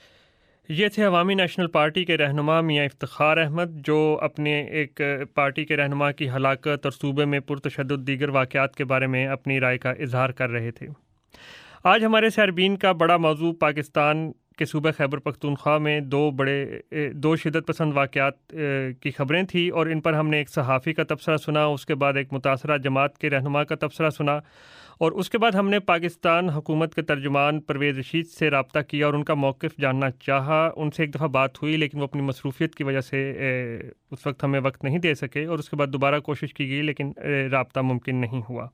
یہ تھے عوامی نیشنل پارٹی کے رہنما میاں افتخار احمد، جو اپنے ایک پارٹی کے رہنما کی ہلاکت اور صوبے میں پرتشدد دیگر واقعات کے بارے میں اپنی رائے کا اظہار کر رہے تھے. آج ہمارے سیربین کا بڑا موضوع پاکستان کے صوبہ خیبر پختونخوا میں دو بڑے دو شدت پسند واقعات کی خبریں تھیں، اور ان پر ہم نے ایک صحافی کا تبصرہ سنا، اس کے بعد ایک متاثرہ جماعت کے رہنما کا تبصرہ سنا، اور اس کے بعد ہم نے پاکستان حکومت کے ترجمان پرویز رشید سے رابطہ کیا اور ان کا موقف جاننا چاہا. ان سے ایک دفعہ بات ہوئی لیکن وہ اپنی مصروفیت کی وجہ سے اس وقت ہمیں وقت نہیں دے سکے، اور اس کے بعد دوبارہ کوشش کی گئی لیکن رابطہ ممکن نہیں ہوا.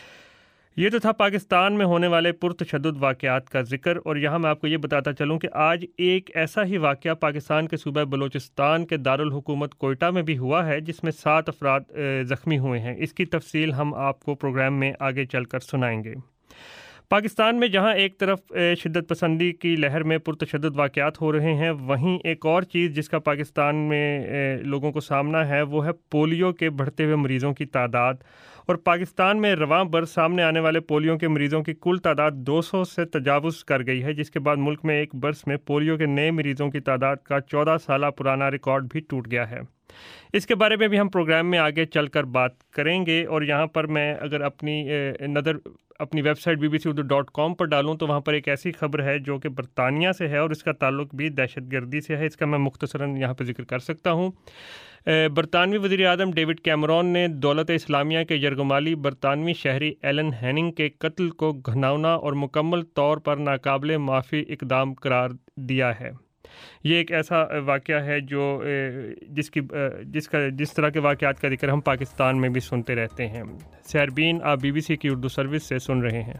یہ تو تھا پاکستان میں ہونے والے پرتشدد واقعات کا ذکر، اور یہاں میں آپ کو یہ بتاتا چلوں کہ آج ایک ایسا ہی واقعہ پاکستان کے صوبہ بلوچستان کے دارالحکومت کوئٹہ میں بھی ہوا ہے جس میں سات افراد زخمی ہوئے ہیں. اس کی تفصیل ہم آپ کو پروگرام میں آگے چل کر سنائیں گے. پاکستان میں جہاں ایک طرف شدت پسندی کی لہر میں پرتشدد واقعات ہو رہے ہیں، وہیں ایک اور چیز جس کا پاکستان میں لوگوں کو سامنا ہے وہ ہے پولیو کے بڑھتے ہوئے مریضوں کی تعداد اور پاکستان میں رواں برس سامنے آنے والے پولیو کے مریضوں کی کل تعداد دو سو سے تجاوز کر گئی ہے، جس کے بعد ملک میں ایک برس میں پولیو کے نئے مریضوں کی تعداد کا چودہ سالہ پرانا ریکارڈ بھی ٹوٹ گیا ہے۔ اس کے بارے میں بھی ہم پروگرام میں آگے چل کر بات کریں گے، اور یہاں پر میں اگر اپنی نظر اپنی website B B C Urdu dot com پر ڈالوں تو وہاں پر ایک ایسی خبر ہے جو کہ برطانیہ سے ہے، اور اس کا تعلق بھی دہشت گردی سے ہے۔ اس کا میں مختصراً یہاں پہ ذکر کر سکتا ہوں۔ برطانوی وزیر اعظم ڈیوڈ کیمرون نے دولت اسلامیہ کے یرغمالی برطانوی شہری ایلن ہیننگ کے قتل کو گھناؤنا اور مکمل طور پر ناقابل معافی اقدام قرار دیا ہے۔ یہ ایک ایسا واقعہ ہے جو جس کی جس کا جس طرح کے واقعات کا ذکر ہم پاکستان میں بھی سنتے رہتے ہیں۔ سیربین آپ بی بی سی کی اردو سروس سے سن رہے ہیں۔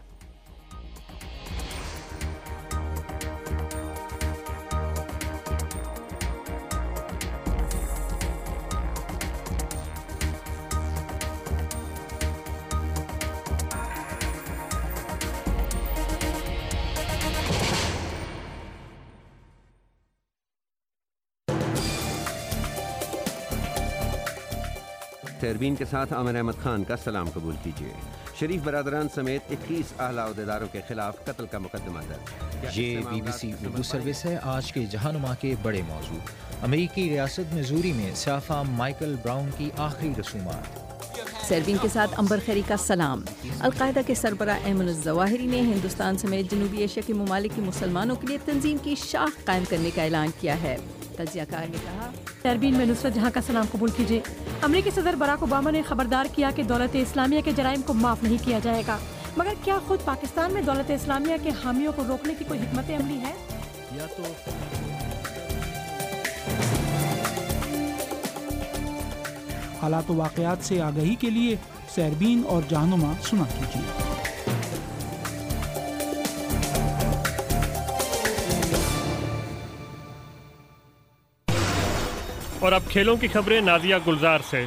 سیربین کے ساتھ عامر احمد خان کا سلام قبول کیجیے۔ شریف برادران سمیت اکیس اعلیٰ عہدیداروں کے خلاف قتل کا مقدمہ درج۔ یہ B B C Urdu service ہے۔ آج کے جہاں نما کے بڑے موضوع: امریکی ریاست میزوری میں سیاہ مائیکل براؤن کی آخری رسومات۔ سیربین کے ساتھ امبر خیری کا سلام۔ القاعدہ کے سربراہ ایمن الظواہری نے ہندوستان سمیت جنوبی ایشیا کے ممالک کے مسلمانوں کے لیے تنظیم کی شاخ قائم کرنے کا اعلان کیا ہے۔ تجزیہ کار نے کہا، سیربین میں نصرت جہاں کا سلام قبول کیجیے۔ امریکی صدر براک اوباما نے خبردار کیا کہ دولت اسلامیہ کے جرائم کو معاف نہیں کیا جائے گا، مگر کیا خود پاکستان میں دولت اسلامیہ کے حامیوں کو روکنے کی کوئی حکمت عملی ہے؟ یا تو حالات و واقعات سے آگہی کے لیے سیربین اور جہنما سنا کیجیے۔ اور اب کھیلوں کی خبریں نازیہ گلزار سے۔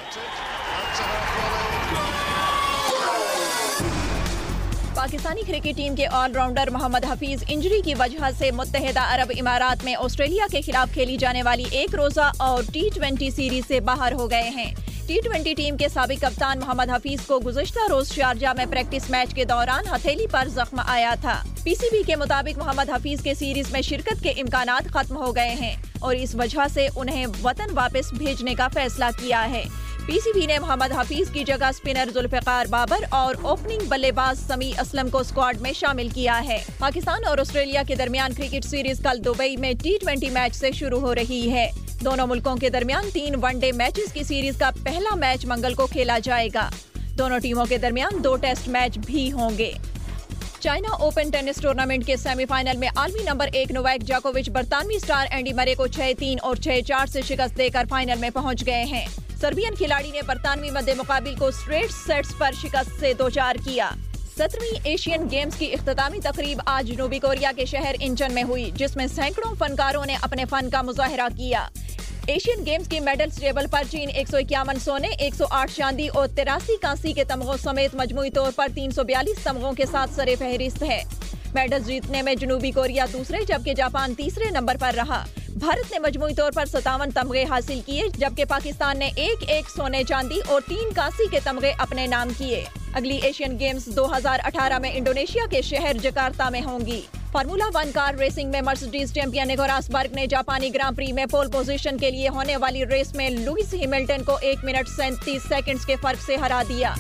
پاکستانی کرکٹ ٹیم کے all rounder Muhammad Hafeez injury کی وجہ سے متحدہ عرب امارات میں آسٹریلیا کے خلاف کھیلی جانے والی ایک روزہ اور ٹی ٹوینٹی سیریز سے باہر ہو گئے ہیں۔ ٹی ٹوینٹی ٹیم کے سابق کپتان محمد حفیظ کو گزشتہ روز شارجہ میں پریکٹس میچ کے دوران ہتھیلی پر زخم آیا تھا۔ پی سی بی کے مطابق محمد حفیظ کے سیریز میں شرکت کے امکانات ختم ہو گئے ہیں اور اس وجہ سے انہیں وطن واپس بھیجنے کا فیصلہ کیا ہے۔ پی سی بی نے محمد حفیظ کی جگہ اسپنر ذوالفقار بابر اور اوپننگ بلے باز سمیع اسلم کو اسکواڈ میں شامل کیا ہے۔ پاکستان اور آسٹریلیا کے درمیان کرکٹ سیریز کل دبئی میں ٹی ٹوینٹی میچ سے شروع ہو رہی ہے۔ دونوں ملکوں کے درمیان تین ون ڈے میچز کی سیریز کا پہلا میچ منگل کو کھیلا جائے گا۔ دونوں ٹیموں کے درمیان دو ٹیسٹ میچ بھی ہوں گے۔ چائنا اوپن ٹینس ٹورنامنٹ کے سیمی فائنل میں عالمی نمبر ایک نوواک جاکووچ برطانوی سٹار اینڈی مرے کو چھ تین اور چھ چار سے شکست دے کر فائنل میں پہنچ گئے ہیں۔ سربین کھلاڑی نے برطانوی مد مقابل کو اسٹریٹ سیٹس پر شکست سے دوچار کیا۔ سترہویں ایشین گیمز کی اختتامی تقریب آج جنوبی کوریا کے شہر انچن میں ہوئی، جس میں سینکڑوں فنکاروں نے اپنے فن کا مظاہرہ کیا۔ ایشین گیمز کی میڈلز ٹیبل پر چین ایک سو اکیاون سونے، ایک سو آٹھ چاندی اور تراسی کانسی کے تمغوں سمیت مجموعی طور پر تین سو بیالیس تمغوں کے ساتھ سر فہرست ہے۔ میڈلز جیتنے میں جنوبی کوریا دوسرے جبکہ جاپان تیسرے نمبر پر رہا۔ بھارت نے مجموعی طور پر ستاون تمغے حاصل کیے، جبکہ پاکستان نے ایک ایک سونے چاندی اور تین کانسی کے تمغے اپنے نام کیے۔ اگلی ایشین گیمز دو ہزار اٹھارہ میں انڈونیشیا کے شہر جکارتا میں ہوں گی۔ فارمولا ون کار ریسنگ میں مرسڈیز چیمپئن نیکو راسبرگ نے جاپانی گراں پری میں پول پوزیشن کے لیے ہونے والی ریس میں لوئس ہیملٹن کو ایک منٹ سینتیس سیکنڈز کے فرق سے ہرا دیا۔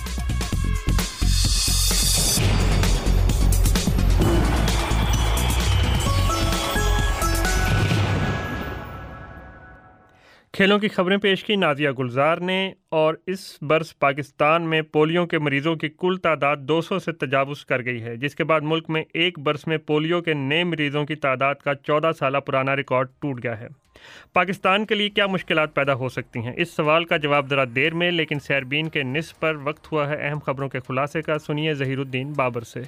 کھیلوں کی خبریں پیش کی نازیہ گلزار نے۔ اور اس برس پاکستان میں پولیو کے مریضوں کی کل تعداد دو سو سے تجاوز کر گئی ہے، جس کے بعد ملک میں ایک برس میں پولیو کے نئے مریضوں کی تعداد کا چودہ سالہ پرانا ریکارڈ ٹوٹ گیا ہے۔ پاکستان کے لیے کیا مشکلات پیدا ہو سکتی ہیں؟ اس سوال کا جواب ذرا دیر میں، لیکن سیربین کے نصف پر وقت ہوا ہے اہم خبروں کے خلاصے کا۔ سنیے ظہیر الدین بابر سے۔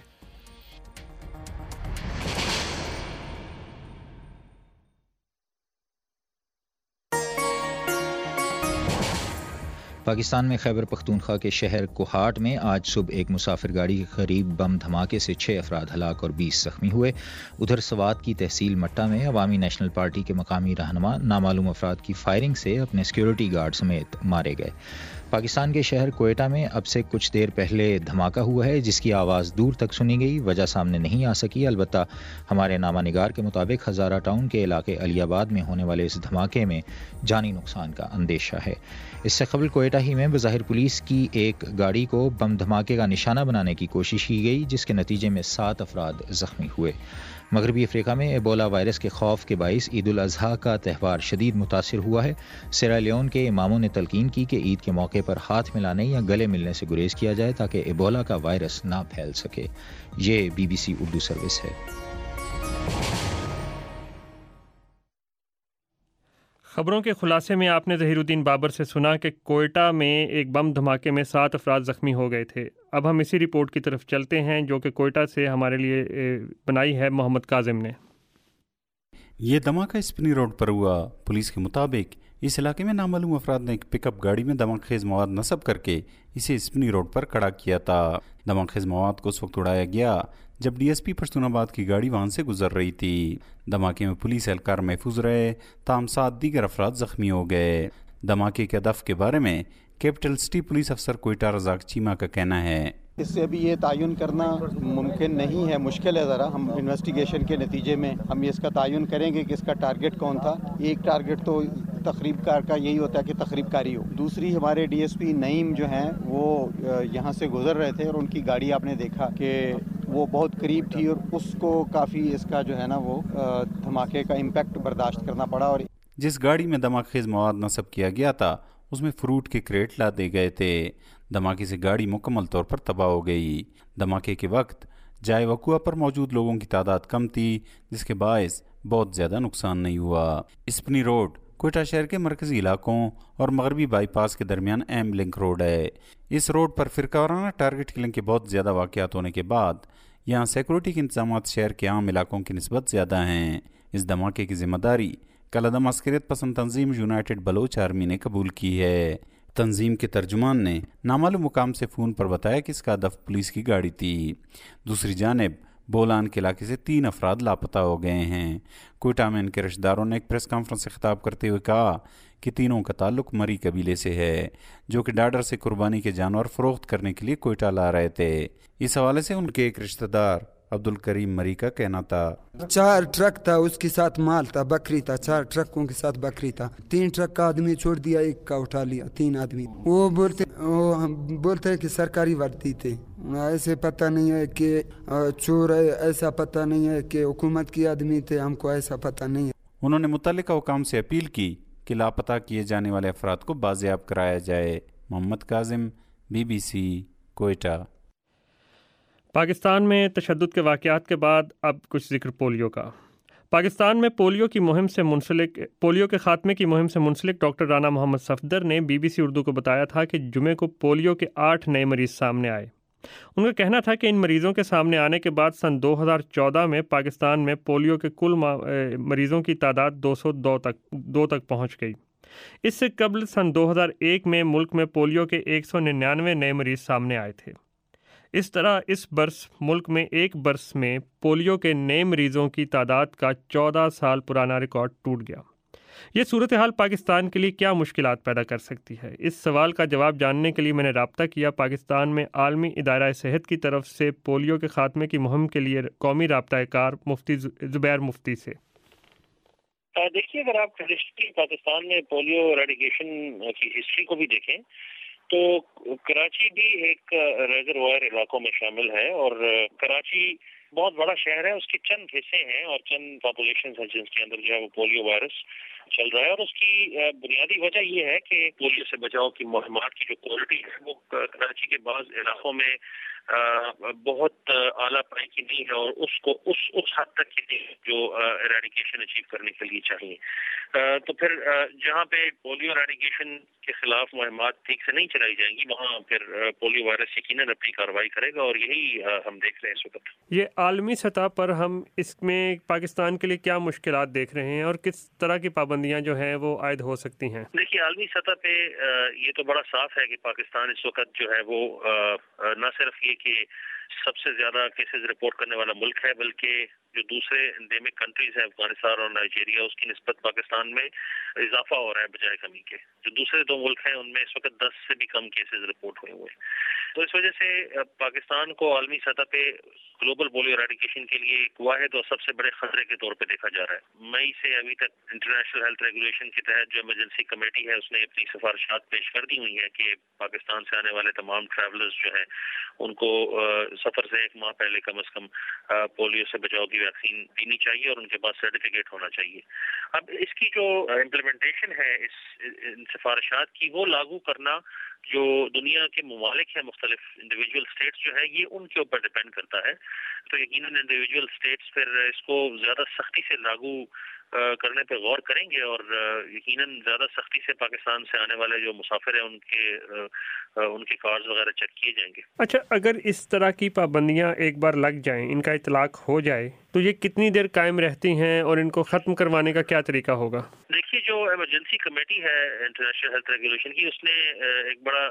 پاکستان میں خیبر پختونخوا کے شہر کوہاٹ میں آج صبح ایک مسافر گاڑی کے قریب بم دھماکے سے چھ افراد ہلاک اور بیس زخمی ہوئے. ادھر سوات کی تحصیل مٹا میں عوامی نیشنل پارٹی کے مقامی رہنما نامعلوم افراد کی فائرنگ سے اپنے سیکیورٹی گارڈ سمیت مارے گئے. پاکستان کے شہر کوئٹہ میں اب سے کچھ دیر پہلے دھماکہ ہوا ہے جس کی آواز دور تک سنی گئی. وجہ سامنے نہیں آ سکی. البتہ ہمارے نامہ نگار کے مطابق ہزارہ ٹاؤن کے علاقے علی آباد میں ہونے والے اس دھماکے میں جانی نقصان کا اندیشہ ہے. اس سے قبل کوئٹہ ہی میں بظاہر پولیس کی ایک گاڑی کو بم دھماکے کا نشانہ بنانے کی کوشش کی گئی جس کے نتیجے میں سات افراد زخمی ہوئے. مغربی افریقہ میں ایبولا وائرس کے خوف کے باعث عید الاضحیٰ کا تہوار شدید متاثر ہوا ہے. سیرا لیون کے اماموں نے تلقین کی کہ عید کے موقع پر ہاتھ ملانے یا گلے ملنے سے گریز کیا جائے تاکہ ایبولا کا وائرس نہ پھیل سکے. یہ B B C Urdu service ہے. خبروں کے خلاصے میں آپ نے ظہیر الدین بابر سے سنا کہ کوئٹہ میں ایک بم دھماکے میں سات افراد زخمی ہو گئے تھے. اب ہم اسی رپورٹ کی طرف چلتے ہیں جو کہ کوئٹہ سے ہمارے لیے بنائی ہے محمد کاظم نے. یہ دھماکہ اسپنی روڈ پر ہوا. پولیس کے مطابق اس علاقے میں نامعلوم افراد نے ایک پک اپ گاڑی میں دھماکہ خیز مواد نصب کر کے اسے اسپنی روڈ پر کھڑا کیا تھا. دھماکہ خیز مواد کو اس وقت اڑایا گیا جب ڈی ایس پی پشتون آباد کی گاڑی وہاں سے گزر رہی تھی. دھماکے میں پولیس اہلکار محفوظ رہے تاہم سات دیگر افراد زخمی ہو گئے. دھماکے کے ہدف کے بارے میں کیپٹل سٹی پولیس افسر کوئٹہ رزاق چیمہ کا کہنا ہے اس سے ابھی یہ تعین کرنا ممکن نہیں ہے، مشکل ہے ذرا. ہم انویسٹیگیشن کے نتیجے میں ہم اس کا تعین کریں گے کہ اس کا ٹارگٹ کون تھا. ایک ٹارگٹ تو تقریب کار کا یہی ہوتا ہے کہ تقریب کاری ہو. دوسری ہمارے ڈی ایس پی نعیم جو ہیں وہ یہاں سے گزر رہے تھے اور ان کی گاڑی آپ نے دیکھا کہ وہ بہت قریب تھی اور اس کو کافی اس کا جو ہے نا وہ دھماکے کا امپیکٹ برداشت کرنا پڑا. اور جس گاڑی میں دھماکہ خیز مواد نصب کیا گیا تھا اس میں فروٹ کے کریٹ لادے گئے تھے. دھماکے سے گاڑی مکمل طور پر تباہ ہو گئی. دھماکے کے وقت جائے وقوع پر موجود لوگوں کی تعداد کم تھی جس کے باعث بہت زیادہ نقصان نہیں ہوا. اسپنی روڈ کوئٹہ شہر کے مرکزی علاقوں اور مغربی بائی پاس کے درمیان اہم لنک روڈ ہے. اس روڈ پر فرقہ وارانہ ٹارگٹ کلنگ کے بہت زیادہ واقعات ہونے کے بعد یہاں سیکورٹی کے انتظامات شہر کے عام علاقوں کی نسبت زیادہ ہیں. اس دھماکے کی ذمہ داری کالعدم عسکریت پسند تنظیم یونائٹڈ بلوچ آرمی نے قبول کی ہے. تنظیم کے ترجمان نے نامعلوم مقام سے فون پر بتایا کہ اس کا ہدف پولیس کی گاڑی تھی. دوسری جانب بولان کے علاقے سے تین افراد لاپتہ ہو گئے ہیں. کوئٹہ میں ان کے رشتہ داروں نے ایک پریس کانفرنس سے خطاب کرتے ہوئے کہا کہ تینوں کا تعلق مری قبیلے سے ہے جو کہ ڈاڈر سے قربانی کے جانور فروخت کرنے کے لیے کوئٹہ لا رہے تھے. اس حوالے سے ان کے ایک رشتہ دار عبد الکریم مری کا کہنا تھا چار ٹرک تھا اس کے ساتھ مال تھا، بکری تھا، چار ٹرکوں کے ساتھ بکری تھا. تین ٹرک کا آدمی چھوڑ دیا، ایک کا اٹھا لیا. تین آدمی وہ بولتے وہ بولتے ہیں کہ سرکاری وردی تھے. ایسے پتہ نہیں ہے کہ چور ہے، ایسا پتہ نہیں ہے کہ حکومت کے آدمی تھے، ہم کو ایسا پتہ نہیں ہے. انہوں نے متعلقہ حکام سے اپیل کی کہ لاپتہ کیے جانے والے افراد کو بازیاب کرایا جائے. Muhammad Kazim, B B C, Quetta. Pakistan میں تشدد کے واقعات کے بعد اب کچھ ذکر پولیو کا. پاکستان میں پولیو کی مہم سے منسلک پولیو کے خاتمے کی مہم سے منسلک ڈاکٹر رانا محمد صفدر نے بی بی سی اردو کو بتایا تھا کہ جمعے کو پولیو کے آٹھ نئے مریض سامنے آئے. ان کا کہنا تھا کہ ان مریضوں کے سامنے آنے کے بعد سن دو ہزار چودہ میں پاکستان میں پولیو کے کل مریضوں کی تعداد دو سو دو تک دو تک پہنچ گئی. اس سے قبل سن دو ہزار ایک میں ملک میں پولیو کے ایک سو ننانوے نئے مریض سامنے آئے تھے. اس طرح اس برس ملک میں ایک برس میں پولیو کے نئے مریضوں کی تعداد کا چودہ سال پرانا ریکارڈ ٹوٹ گیا. یہ صورتحال پاکستان کے لیے کیا مشکلات پیدا کر سکتی ہے؟ اس سوال کا جواب جاننے کے لیے میں نے رابطہ کیا پاکستان میں عالمی ادارہ صحت کی طرف سے پولیو کے خاتمے کی مہم کے لیے قومی رابطہ کار مفتی زبیر مفتی سے. دیکھیے، اگر آپ ہسٹری پاکستان میں پولیو ایریڈیکیشن کی ہسٹری کو بھی دیکھیں تو کراچی بھی ایک ریزروائر علاقوں میں شامل ہے اور کراچی بہت بڑا شہر ہے. اس کے چند حصے ہیں اور چند پاپولیشن ہیں جن کے اندر جو ہے وہ پولیو وائرس چل رہا ہے. اور اس کی بنیادی وجہ یہ ہے کہ پولیو سے بچاؤ کی مہمات کی جو کوالٹی ہے وہ کراچی کے بعض علاقوں میں بہت اعلیٰ پائی کی نہیں ہے اور اس کو اس اس حد تک کی نہیں جو ایریڈیکیشن اچیو کرنے کے لیے چاہیے. تو پھر جہاں پہ پولیو ایریڈیکیشن کے خلاف مہمات ٹھیک سے نہیں چلائی جائیں گی وہاں پھر پولیو وائرس یقیناً اپنی کارروائی کرے گا اور یہی ہم دیکھ رہے ہیں اس وقت. یہ عالمی سطح پر ہم اس میں پاکستان کے لیے کیا مشکلات دیکھ رہے ہیں اور کس طرح کی پابندی پابندیاں جو ہیں وہ عائد ہو سکتی ہیں؟ دیکھیے عالمی سطح پہ یہ تو بڑا صاف ہے کہ پاکستان اس وقت جو ہے وہ نہ صرف یہ کہ سب سے زیادہ کیسز رپورٹ کرنے والا ملک ہے، بلکہ جو دوسرے انڈیمک کنٹریز ہیں افغانستان اور نائجیریا، اس کی نسبت پاکستان میں اضافہ ہو رہا ہے بجائے کمی کے۔ جو دوسرے دو ملک ہیں ان میں اس وقت دس سے بھی کم کیسز رپورٹ ہوئے ہوئے ہیں۔ تو اس وجہ سے پاکستان کو عالمی سطح پہ گلوبل پولیو ایریڈیکیشن کے لیے ایک واحد اور سب سے بڑے خطرے کے طور پہ دیکھا جا رہا ہے۔ مئی سے ابھی تک انٹرنیشنل ہیلتھ ریگولیشن کے تحت جو ایمرجنسی کمیٹی ہے اس نے اپنی سفارشات پیش کر دی ہوئی ہیں کہ پاکستان سے آنے والے تمام ٹریولرز جو ہیں ان کو سفر سے ایک ماہ پہلے کم از کم پولیو سے بچاؤ کی ویکسین دینی چاہیے اور ان کے پاس سرٹیفکیٹ ہونا چاہیے۔ اب اس کی جو امپلیمنٹیشن ہے اس ان سفارشات کی، وہ لاگو کرنا جو دنیا کے ممالک ہیں، مختلف انڈیویجول اسٹیٹس جو ہے، یہ ان کے اوپر ڈپینڈ کرتا ہے۔ تو یقیناً انڈیویجول اسٹیٹس پھر اس کو زیادہ سختی سے لاگو کرنے پہ غور کریں گے اور یقیناً زیادہ سختی سے پاکستان سے آنے والے جو مسافر ہیں ان کے ان کے کارڈز وغیرہ چیک کیے جائیں گے۔ اچھا، اگر اس طرح کی پابندیاں ایک بار لگ جائیں، ان کا اطلاق ہو جائے، تو یہ کتنی دیر قائم رہتی ہیں اور ان کو ختم کروانے کا کیا طریقہ ہوگا؟ دیکھیے جو ایمرجنسی کمیٹی ہے انٹرنیشنل ہیلتھ ریگولیشن کی، اس نے ایک بڑا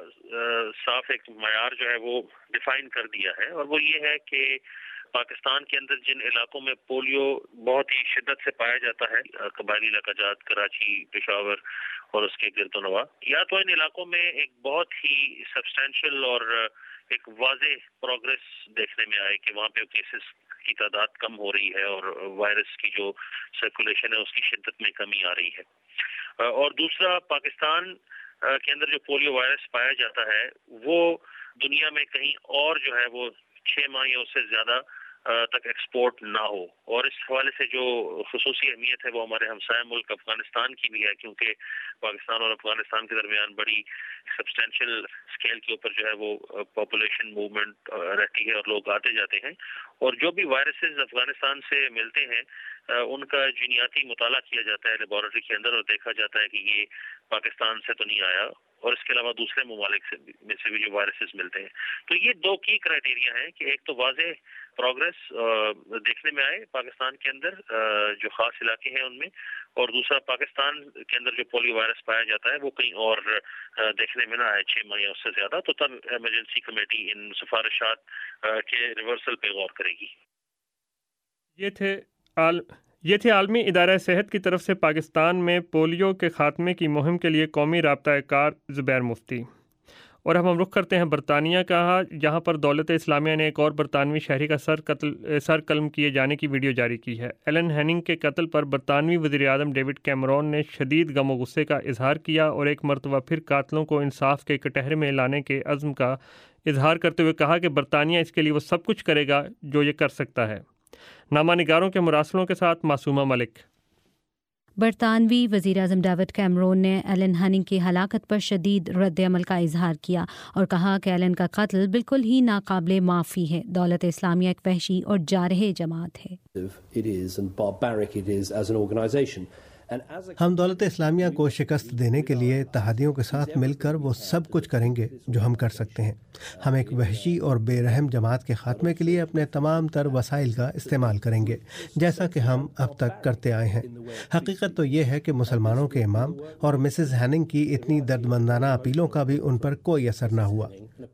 صاف ایک معیار جو ہے وہ ڈیفائن کر دیا ہے، اور وہ یہ ہے کہ پاکستان کے اندر جن علاقوں میں پولیو بہت ہی شدت سے پایا جاتا ہے، قبائلی علاقہ جات، کراچی، پشاور اور اس کے گرد و نواح، یا تو ان علاقوں میں ایک بہت ہی سبسٹینشیل اور ایک واضح پروگرس دیکھنے میں آئے کہ وہاں پہ کیسز کی تعداد کم ہو رہی ہے اور وائرس کی جو سرکولیشن ہے اس کی شدت میں کمی آ رہی ہے، اور دوسرا پاکستان کے اندر جو پولیو وائرس پایا جاتا ہے وہ دنیا میں کہیں اور جو ہے وہ چھ ماہ یا اس سے زیادہ تک ایکسپورٹ نہ ہو۔ اور اس حوالے سے جو خصوصی اہمیت ہے وہ ہمارے ہمسائے ملک افغانستان کی بھی ہے، کیونکہ پاکستان اور افغانستان کے درمیان بڑی سبسٹینشیل اسکیل کے اوپر جو ہے وہ پاپولیشن موومنٹ رہتی ہے اور لوگ آتے جاتے ہیں، اور جو بھی وائرسز افغانستان سے ملتے ہیں ان کا جینیاتی مطالعہ کیا جاتا ہے لیبارٹری کے اندر اور دیکھا جاتا ہے کہ یہ پاکستان سے تو نہیں آیا، اور اس کے علاوہ دوسرے ممالک سے بھی میں سے بھی جو وائرسز ملتے ہیں۔ تو یہ دو کی کرائیٹیریا ہیں کہ ایک تو واضح پروگرس دیکھنے میں آئے پاکستان کے اندر جو خاص علاقے ہیں ان میں، اور دوسرا پاکستان کے اندر جو پولیو وائرس پایا جاتا ہے وہ کہیں اور دیکھنے میں نہ آئے چھ ماہ یا اس سے زیادہ، تو تب ایمرجنسی کمیٹی ان سفارشات کے ریورسل پہ غور کرے گی۔ یہ تھے آل یہ تھے عالمی ادارہ صحت کی طرف سے پاکستان میں پولیو کے خاتمے کی مہم کے لیے قومی رابطہ کار زبیر مفتی۔ اور اب ہم رخ کرتے ہیں برطانیہ کا، جہاں پر دولت اسلامیہ نے ایک اور برطانوی شہری کا سر قتل سر قلم کیے جانے کی ویڈیو جاری کی ہے۔ ایلن ہیننگ کے قتل پر برطانوی وزیر اعظم ڈیوڈ کیمرون نے شدید غم و غصے کا اظہار کیا اور ایک مرتبہ پھر قاتلوں کو انصاف کے کٹہرے میں لانے کے عزم کا اظہار کرتے ہوئے کہا کہ برطانیہ اس کے لیے وہ سب کچھ کرے گا جو یہ کر سکتا ہے۔ نامہ نگاروں کے مراسلوں کے ساتھ معصومہ ملک۔ برطانوی وزیراعظم ڈیوڈ کیمرون نے ایلن ہننگ کی ہلاکت پر شدید رد عمل کا اظہار کیا اور کہا کہ ایلن کا قتل بالکل ہی ناقابل معافی ہے۔ دولت اسلامیہ ایک وحشی اور جارح جماعت ہے۔ ہم دولت اسلامیہ کو شکست دینے کے لیے اتحادیوں کے ساتھ مل کر وہ سب کچھ کریں گے جو ہم کر سکتے ہیں۔ ہم ایک وحشی اور بے رحم جماعت کے خاتمے کے لیے اپنے تمام تر وسائل کا استعمال کریں گے، جیسا کہ ہم اب تک کرتے آئے ہیں۔ حقیقت تو یہ ہے کہ مسلمانوں کے امام اور مسز ہیننگ کی اتنی دردمندانہ اپیلوں کا بھی ان پر کوئی اثر نہ ہوا۔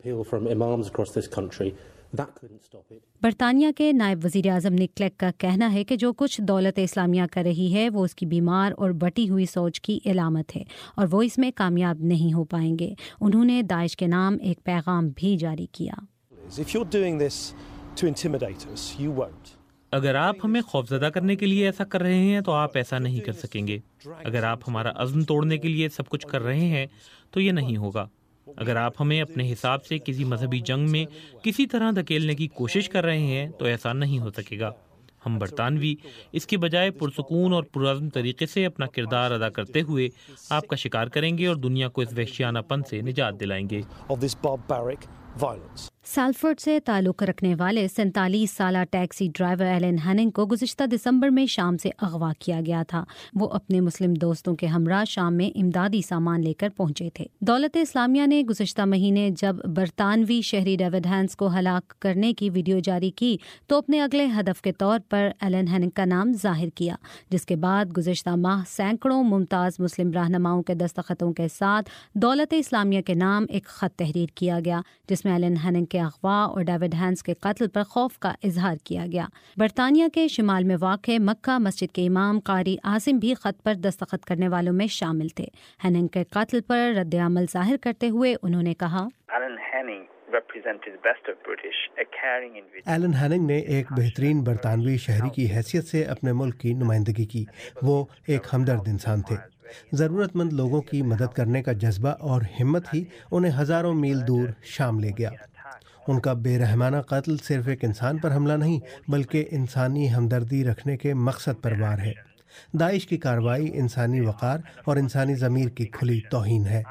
برطانیہ کے نائب وزیر اعظم نک کلیگ کا کہنا ہے کہ جو کچھ دولت اسلامیہ کر رہی ہے وہ اس کی بیمار اور بٹی ہوئی سوچ کی علامت ہے اور وہ اس میں کامیاب نہیں ہو پائیں گے۔ انہوں نے داعش کے نام ایک پیغام بھی جاری کیا۔ اگر آپ ہمیں خوفزدہ کرنے کے لیے ایسا کر رہے ہیں تو آپ ایسا نہیں کر سکیں گے۔ اگر آپ ہمارا عزم توڑنے کے لیے سب کچھ کر رہے ہیں تو یہ نہیں ہوگا۔ اگر آپ ہمیں اپنے حساب سے کسی مذہبی جنگ میں کسی طرح دھکیلنے کی کوشش کر رہے ہیں تو ایسا نہیں ہو سکے گا۔ ہم برطانوی اس کی بجائے پرسکون اور پرعزم طریقے سے اپنا کردار ادا کرتے ہوئے آپ کا شکار کریں گے اور دنیا کو اس وحشیانہ پن سے نجات دلائیں گے۔ सालफोर्ड से ताल्लुक़ रखने वाले सैंतालीस साला टैक्सी ड्राइवर एलन हनिंग को गुज़िश्ता दिसंबर में शाम से अगवा किया गया था। वो अपने मुस्लिम दोस्तों के हमरा शाम में इमदादी सामान लेकर पहुंचे थे। दौलत इस्लामिया ने गुज़िश्ता महीने जब बरतानवी शहरी डेविड हैंस को हलाक करने की वीडियो जारी की तो अपने अगले हदफ के तौर पर एलन हनिंग का नाम जाहिर किया, जिसके बाद गुज़िश्ता माह सैकड़ों मुमताज़ मुस्लिम रहनुमाओं के दस्तखतों के साथ दौलत इस्लामिया के नाम एक ख़त तहरीर किया गया, जिसमें एलन हनिंग के अगवा और डेविड हैंस के कत्ल पर खौफ का इजहार किया गया। बरतानिया के शिमाल में वाक़ मक्का मस्जिद के इमाम कारी आसिम भी खत पर दस्तखत करने वालों में शामिल थे। हनिंग के कत्ल पर रद्द अमल जाहिर करते हुए उन्होंने कहा, एलन हनिंग ने एक बेहतरीन बरतानवी शहरी की हैसियत से अपने मुल्क की नुमाइंदगी की। वो एक हमदर्द इंसान थे। ज़रूरतमंद लोगों की मदद करने का जज्बा और हिम्मत ही उन्हें हज़ारों मील दूर शाम ले गया। उनका बेरहमाना कत्ल सिर्फ एक इंसान पर हमला नहीं बल्कि इंसानी हमदर्दी रखने के मकसद पर वार है। दाइश की कार्रवाई इंसानी वक़ार और इंसानी ज़मीर की खुली तौहीन है।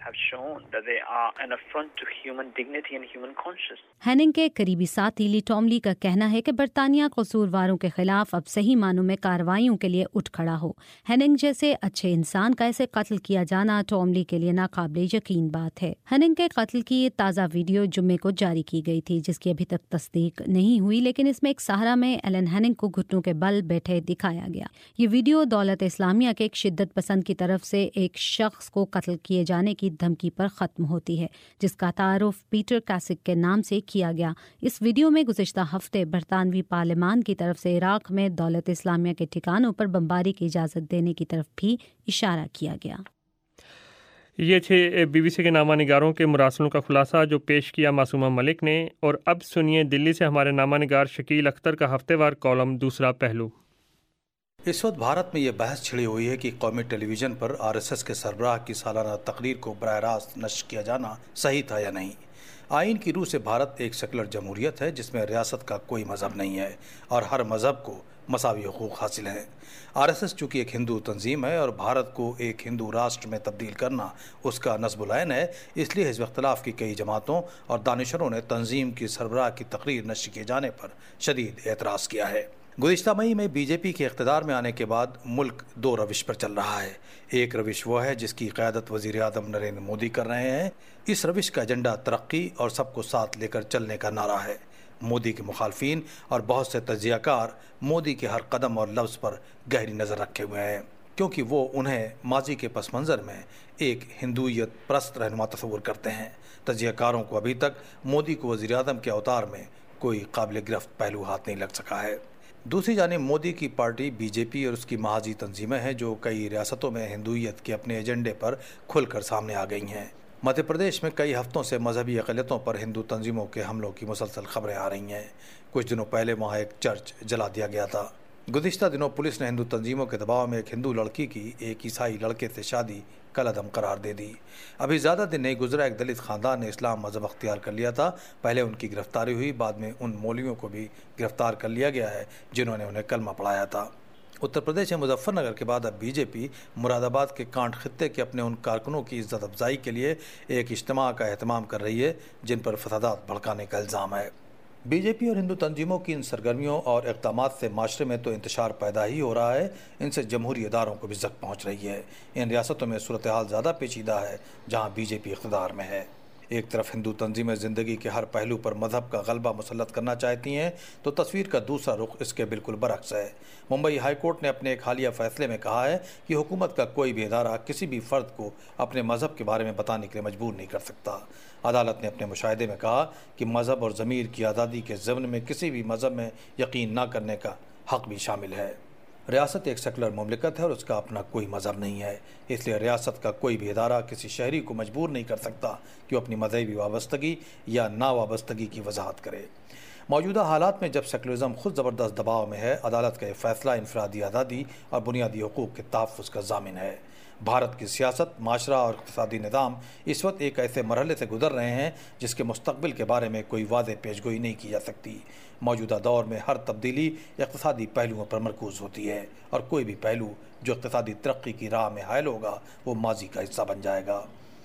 हनिंग के करीबी साथी ली टॉमली का कहना है कि बरतानिया कसूरवारों के खिलाफ अब सही मानों में कार्रवाइयों के लिए उठ खड़ा हो। हनिंग जैसे अच्छे इंसान का ऐसे कत्ल किया जाना टॉमली के लिए नाकाबिले यकीन बात है। हनिंग के कत्ल की ताज़ा वीडियो जुम्मे को जारी की गई थी, जिसकी अभी तक तस्दीक नहीं हुई, लेकिन इसमें एक सहारा में एलन हनिंग को घुटनों के बल बैठे दिखाया गया। ये वीडियो दौलत इस्लामिया के एक शिद्दत पसंद की तरफ से एक शख्स को कत्ल किए जाने की धमकी पर ख़त्म होती है, जिसका तारुफ पीटर कैसिक के नाम से किया गया। इस वीडियो में गुज़िश्ता हफ्ते बरतानवी पार्लियामान की तरफ से इराक में दौलत इस्लामिया के ठिकानों पर बमबारी की इजाज़त देने की तरफ भी इशारा किया गया। ये थे बीबीसी के नामा निगारों के मुरासलों का खुलासा जो पेश किया मासूमा मलिक ने। और अब सुनिए दिल्ली से हमारे नामा निगार शकील अख्तर का हफ्तेवार कॉलम दूसरा पहलू। इस वक्त भारत में ये बहस छिड़ी हुई है कि कौमी टेलीविज़न पर आरएसएस के सरबराह की सालाना तकरीर को बराह रास्त नश्र किया जाना सही था या नहीं। आइन की रूह से भारत एक सेकुलर जमहूरियत है जिसमें रियासत का कोई मज़हब नहीं है और हर मज़हब को मसावी हुकूक हासिल हैं। आरएसएस चूँकि एक हिंदू तंजीम है और भारत को एक हिंदू राष्ट्र में तब्दील करना उसका नस्बुल ऐन है, इसलिए हिज़्ब इख्तिलाफ की कई जमातों और दानिशरों ने तंजीम की सरबराह की तकरीर नश्र किए जाने पर शदीद एतराज़ किया है। गुज़िश्ता मई में बीजेपी के इक़्तिदार में आने के बाद मुल्क दो रविश पर चल रहा है। एक रविश वो है जिसकी क़यादत वज़ीर आज़म नरेंद्र मोदी कर रहे हैं। इस रविश का एजेंडा तरक्की और सबको साथ लेकर चलने का नारा है। मोदी के मुखालफिन और बहुत से तजियाकार मोदी के हर कदम और लफ्ज़ पर गहरी नज़र रखे हुए हैं, क्योंकि वो उन्हें माजी के पस मंज़र में एक हिंदूयत परस्त रहनुमा तस्वुर करते हैं। तजियाकारों को अभी तक मोदी को वज़ीर आज़म के अवतार में कोई काबिल गिरफ्त पहलू हाथ नहीं लग सका है। दूसरी जानिब मोदी की पार्टी बीजेपी और उसकी महाजी तंजीमें हैं जो कई रियासतों में हिंदूयत के अपने एजेंडे पर खुलकर सामने आ गई हैं। मध्य प्रदेश में कई हफ्तों से मजहबी अक़लियतों पर हिंदू तंजीमों के हमलों की मुसलसल खबरें आ रही हैं। कुछ दिनों पहले वहाँ एक चर्च जला दिया गया था। गुज़िश्ता दिनों पुलिस ने हिंदू तंजीमों के दबाव में एक हिंदू लड़की की एक ईसाई लड़के से शादी कलअदम करार दे दी। अभी ज़्यादा दिन नहीं गुजरा एक दलित ख़ानदान ने इस्लाम मज़हब अख्तियार कर लिया था। पहले उनकी गिरफ्तारी हुई, बाद में उन मौलवियों को भी गिरफ्तार कर लिया गया है जिन्होंने उन्हें कलमा पढ़ाया था। उत्तर प्रदेश में मुजफ्फरनगर के बाद अब बीजेपी मुरादाबाद के कांट खित्ते के अपने उन कारकुनों की इज्जत अफजाई के लिए एक इज्तिमा का एहतमाम कर रही है जिन पर फसादात भड़काने का इल्ज़ाम है। बीजेपी और हिंदू तंजीमों की इन सरगर्मियों और इक़दामात से माशरे में तो इंतशार पैदा ही हो रहा है, इनसे जमहूरी इदारों को भी ज़ख्म पहुँच रही है। इन रियासतों में सूरत हाल ज़्यादा पेचीदा है जहाँ बीजेपी इक़्तिदार में है। एक तरफ हिंदू तंजीमें ज़िंदगी के हर पहलू पर मजहब का गलबा मुसल्लत करना चाहती हैं तो तस्वीर का दूसरा रुख इसके बिल्कुल बरक्स है। मुंबई हाई कोर्ट ने अपने एक हालिया फैसले में कहा है कि हुकूमत का कोई भी इदारा किसी भी फ़र्द को अपने मजहब के बारे में बताने के लिए मजबूर नहीं कर सकता। अदालत ने अपने मुशाहिदे में कहा कि मजहब और ज़मीर की आज़ादी के ज़मन में किसी भी मजहब में यकीन न करने का हक़ भी शामिल है। रियासत एक सेकुलर मुमलिकत है और उसका अपना कोई मज़हब नहीं है, इसलिए रियासत का कोई भी इदारा किसी शहरी को मजबूर नहीं कर सकता कि वो अपनी मजहबी वाबस्तगी या ना वाबस्तगी की वजाहत करे। मौजूदा हालात में जब सेकुलरिज़म खुद ज़बरदस्त दबाव में है, अदालत का यह फैसला इनफरादी आज़ादी और बुनियादी हुकूक़ के तहफ़्फ़ुज़ का ज़ामिन है। भारत की सियासत, माशरा और इक़्तिसादी निज़ाम इस वक्त एक ऐसे मरहले से गुजर रहे हैं जिसके मुस्तक़बिल के बारे में कोई वाज़ेह पेशगोई नहीं की जा सकती। मौजूदा दौर में हर तब्दीली इक़्तिसादी पहलुओं पर मरकूज़ होती है और कोई भी पहलू जो इक़्तिसादी तरक्की की राह में हायल होगा वो माजी का हिस्सा बन जाएगा।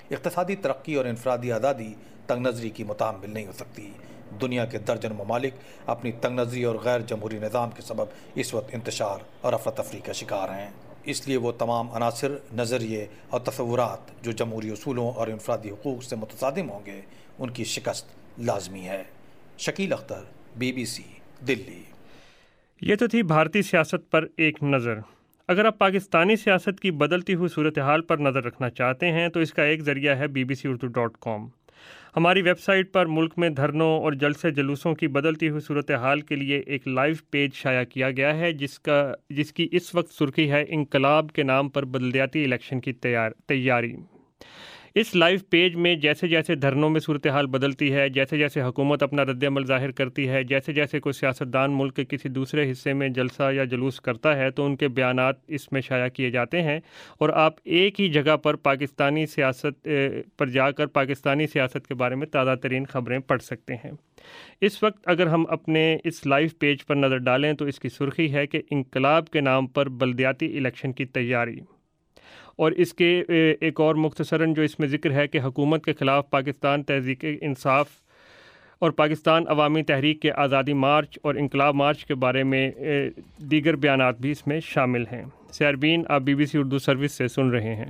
اقتصادی ترقی اور انفرادی آزادی تنگ نظری کی متحمل نہیں ہو سکتی۔ دنیا کے درجن ممالک اپنی تنگ نظری اور غیر جمہوری نظام کے سبب اس وقت انتشار اور افراتفری کا شکار ہیں۔ اس لیے وہ تمام عناصر، نظریے اور تصورات جو جمہوری اصولوں اور انفرادی حقوق سے متصادم ہوں گے، ان کی شکست لازمی ہے۔ Shakeel Akhtar, B B C, Delhi. یہ تو تھی بھارتی سیاست پر ایک نظر۔ اگر آپ پاکستانی سیاست کی بدلتی ہوئی صورتحال پر نظر رکھنا چاہتے ہیں تو اس کا ایک ذریعہ ہے B B C Urdu dot com. ہماری ویب سائٹ پر ملک میں دھرنوں اور جلسے جلوسوں کی بدلتی ہوئی صورتحال کے لیے ایک لائیو پیج شائع کیا گیا ہے جس کا جس کی اس وقت سرخی ہے انقلاب کے نام پر بلدیاتی الیکشن کی تیار تیاری۔ اس لائیو پیج میں جیسے جیسے دھرنوں میں صورتحال بدلتی ہے، جیسے جیسے حکومت اپنا رد عمل ظاہر کرتی ہے، جیسے جیسے کوئی سیاستدان ملک کے کسی دوسرے حصے میں جلسہ یا جلوس کرتا ہے تو ان کے بیانات اس میں شائع کیے جاتے ہیں اور آپ ایک ہی جگہ پر پاکستانی سیاست پر جا کر پاکستانی سیاست کے بارے میں تازہ ترین خبریں پڑھ سکتے ہیں۔ اس وقت اگر ہم اپنے اس لائیو پیج پر نظر ڈالیں تو اس کی سرخی ہے کہ انقلاب کے نام پر بلدیاتی الیکشن کی تیاری، اور اس کے ایک اور مختصراً جو اس میں ذکر ہے کہ حکومت کے خلاف پاکستان تحریک انصاف اور پاکستان عوامی تحریک کے آزادی مارچ اور انقلاب مارچ کے بارے میں دیگر بیانات بھی اس میں شامل ہیں۔ سیربین، آپ B B C Urdu service سے سن رہے ہیں۔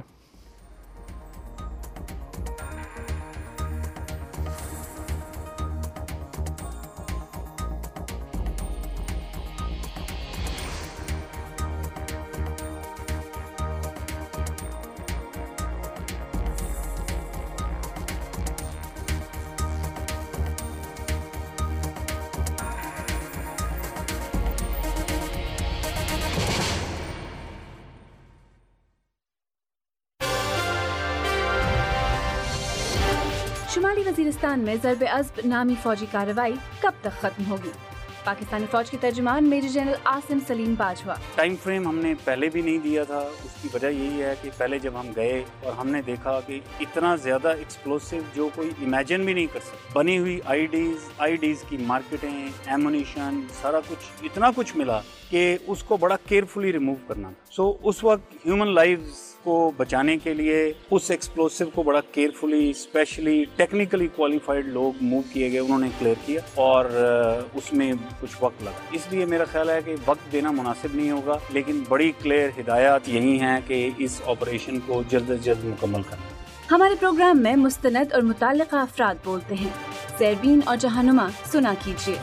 شمالی وزیرستان میں ضرب عضب نامی فوجی کارروائی کب تک ختم ہوگی؟ پاکستانی فوج کے ترجمان major general Asim Saleem Bajwa. Time frame ہم نے پہلے بھی نہیں دیا تھا، اس کی وجہ یہی ہے کہ پہلے جب ہم گئے اور ہم نے دیکھا کہ اتنا زیادہ ایکسپلوسیو جو کوئی امیجن بھی نہیں کر سکتا، بنی ہوئی آئی ڈیز آئی ڈیز کی مارکیٹیں، ایمونیشن، سارا کچھ اتنا کچھ ملا کہ اس کو بڑا کیئرفلی ریموو کرنا تھا۔ سو اس وقت ہیومن لائفز کو بچانے کے لیے اس ایکسپلوسیو کو بڑا کیئرفلی، اسپیشلی ٹیکنیکلی کوالیفائڈ لوگ موو کیے گئے، انہوں نے کلیئر کیا اور اس میں کچھ وقت لگا۔ اس لیے میرا خیال ہے کہ وقت دینا مناسب نہیں ہوگا، لیکن بڑی کلیئر ہدایات یہی ہیں کہ اس آپریشن کو جلد از جلد مکمل کرنا۔ ہمارے پروگرام میں مستند اور متعلقہ افراد بولتے ہیں، سیربین اور جہانما سنا کیجیے۔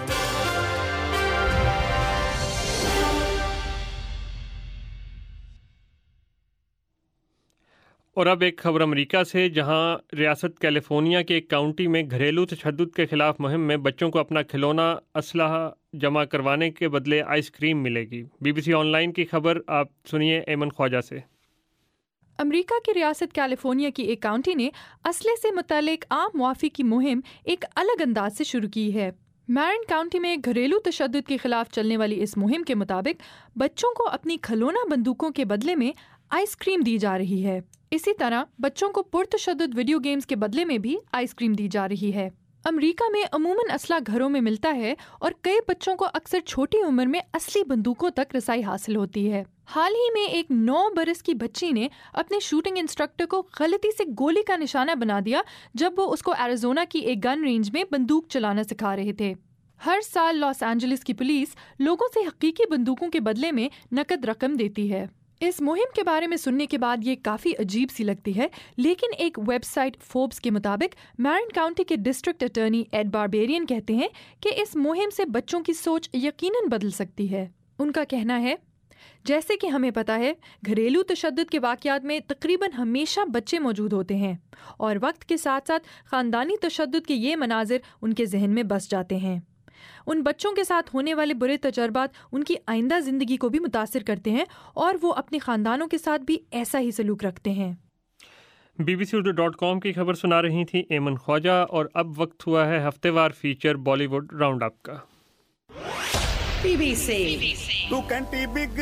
اور اب ایک خبر امریکہ سے، جہاں ریاست کیلیفورنیا کے ایک کاؤنٹی میں گھریلو تشدد کے خلاف مہم میں بچوں کو اپنا کھلونا اسلحہ جمع کروانے کے بدلے آئس کریم ملے گی۔ B B C online کی خبر آپ سنیے ایمن خواجہ سے۔ امریکہ کی ریاست کیلیفورنیا کی ایک کاؤنٹی نے اسلحے سے متعلق عام معافی کی مہم ایک الگ انداز سے شروع کی ہے۔ میرن کاؤنٹی میں گھریلو تشدد کے خلاف چلنے والی اس مہم کے مطابق بچوں کو اپنی کھلونا بندوقوں کے بدلے میں آئس کریم دی جا رہی ہے۔ اسی طرح بچوں کو پرتشدد ویڈیو گیمز کے بدلے میں بھی آئس کریم دی جا رہی ہے۔ امریکہ میں عموماً اسلحہ گھروں میں ملتا ہے اور کئی بچوں کو اکثر چھوٹی عمر میں اصلی بندوقوں تک رسائی حاصل ہوتی ہے۔ حال ہی میں ایک نو برس کی بچی نے اپنے شوٹنگ انسٹرکٹر کو غلطی سے گولی کا نشانہ بنا دیا جب وہ اس کو ایریزونا کی ایک گن رینج میں بندوق چلانا سکھا رہے تھے۔ ہر سال لاس اینجلس کی پولیس لوگوں سے حقیقی بندوقوں کے بدلے میں نقد رقم دیتی ہے۔ اس مہم کے بارے میں سننے کے بعد یہ کافی عجیب سی لگتی ہے، لیکن ایک ویب سائٹ فوربس کے مطابق میرن کاؤنٹی کے ڈسٹرکٹ اٹارنی ایڈ باربیرین کہتے ہیں کہ اس مہم سے بچوں کی سوچ یقیناً بدل سکتی ہے۔ ان کا کہنا ہے، جیسے کہ ہمیں پتہ ہے گھریلو تشدد کے واقعات میں تقریباً ہمیشہ بچے موجود ہوتے ہیں اور وقت کے ساتھ ساتھ خاندانی تشدد کے یہ مناظر ان کے ذہن میں بس جاتے ہیں۔ ان بچوں کے ساتھ ہونے والے برے تجربات ان کی آئندہ زندگی کو بھی متاثر کرتے ہیں اور وہ اپنے خاندانوں کے ساتھ بھی ایسا ہی سلوک رکھتے ہیں۔ B B C Urdu dot com کی خبر سنا رہی تھی ایمن خواجہ، اور اب وقت ہوا ہے ہفتے وار feature Bollywood round up کا۔ بی بی سی تو کنٹی بگ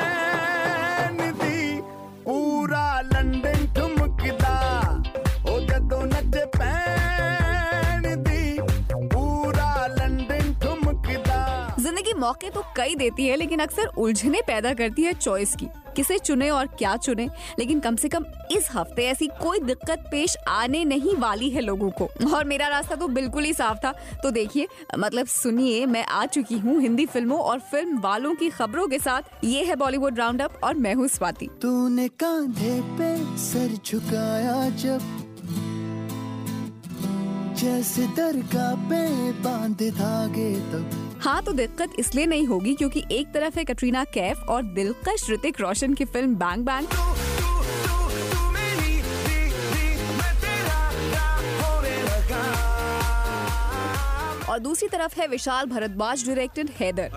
بین دی پورا لنڈن ٹھمکدا او جدوں نچ پین دی پورا لنڈن ٹھمکدا۔ زندگی موقع تو کئی دیتی ہے لیکن اکثر الجھنے پیدا کرتی ہے چوائس کی، کسے چنے اور کیا چنے. لیکن کم سے کم اس ہفتے ایسی کوئی دقت پیش آنے نہیں والی ہے لوگوں کو، اور میرا راستہ تو بالکل ہی صاف تھا. تو دیکھیے، مطلب سنیے، میں آ چکی ہوں ہندی فلموں اور فلم والوں کی خبروں کے ساتھ. یہ ہے بالی ووڈ راؤنڈ اپ اور میں ہوں سواتی. تو نے کاندھے پہ سر جھکایا جب، جیسے درگاہ پہ باندھے دھاگے تب. ہاں تو دقت اس لیے نہیں ہوگی کیونکہ ایک طرف ہے کٹرینہ کیف اور دلکش رتک روشن کی فلم بینگ بینگ، اور دوسری طرف ہے وشال بھردواج ڈائریکٹڈ حیدر.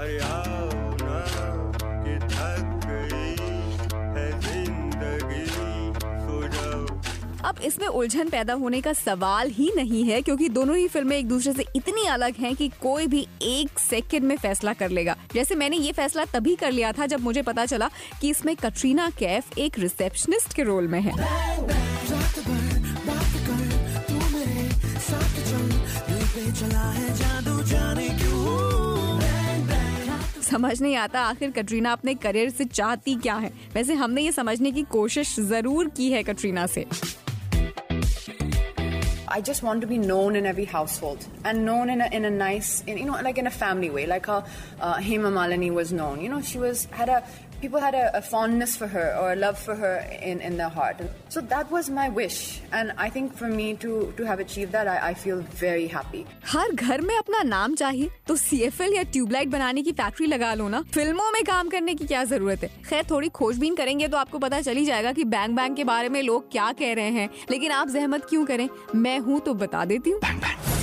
اب اس میں الجھن پیدا ہونے کا سوال ہی نہیں ہے کیونکہ دونوں ہی فلمیں ایک دوسرے سے اتنی الگ ہیں کہ کوئی بھی ایک سیکنڈ میں فیصلہ کر لے گا. جیسے میں نے یہ فیصلہ تبھی کر لیا تھا جب مجھے پتا چلا کہ اس میں کٹرینہ کیف ایک ریسیپشنسٹ کے رول میں ہے. سمجھ نہیں آتا آخر کٹرینہ اپنے کریئر سے چاہتی کیا ہے. ویسے ہم نے یہ سمجھنے کی کوشش ضرور کی ہے کٹرینہ سے. I just want to be known in every household and known in a in a nice, in, you know, like in a family way, like how uh, Hema Malini was known. You know, she was had a people had a, a fondness for her or a love for her in in their heart. And so that was my wish, and I think for me to to have achieved that, I, I feel very happy. ہر گھر میں اپنا نام چاہیے تو C F L یا tube light بنانے کی factory لگا لو نا. فلموں میں کام کرنے کی کیا ضرورت ہے؟ خیر تھوڑی کھوج بین کریں گے تو آپ کو پتا چل ہی جائے گا کہ بینگ بینگ کے بارے میں لوگ کیا کہہ رہے ہیں. لیکن آپ زحمت کیوں کریں، میں ہوں تو بتا دیتی ہوں.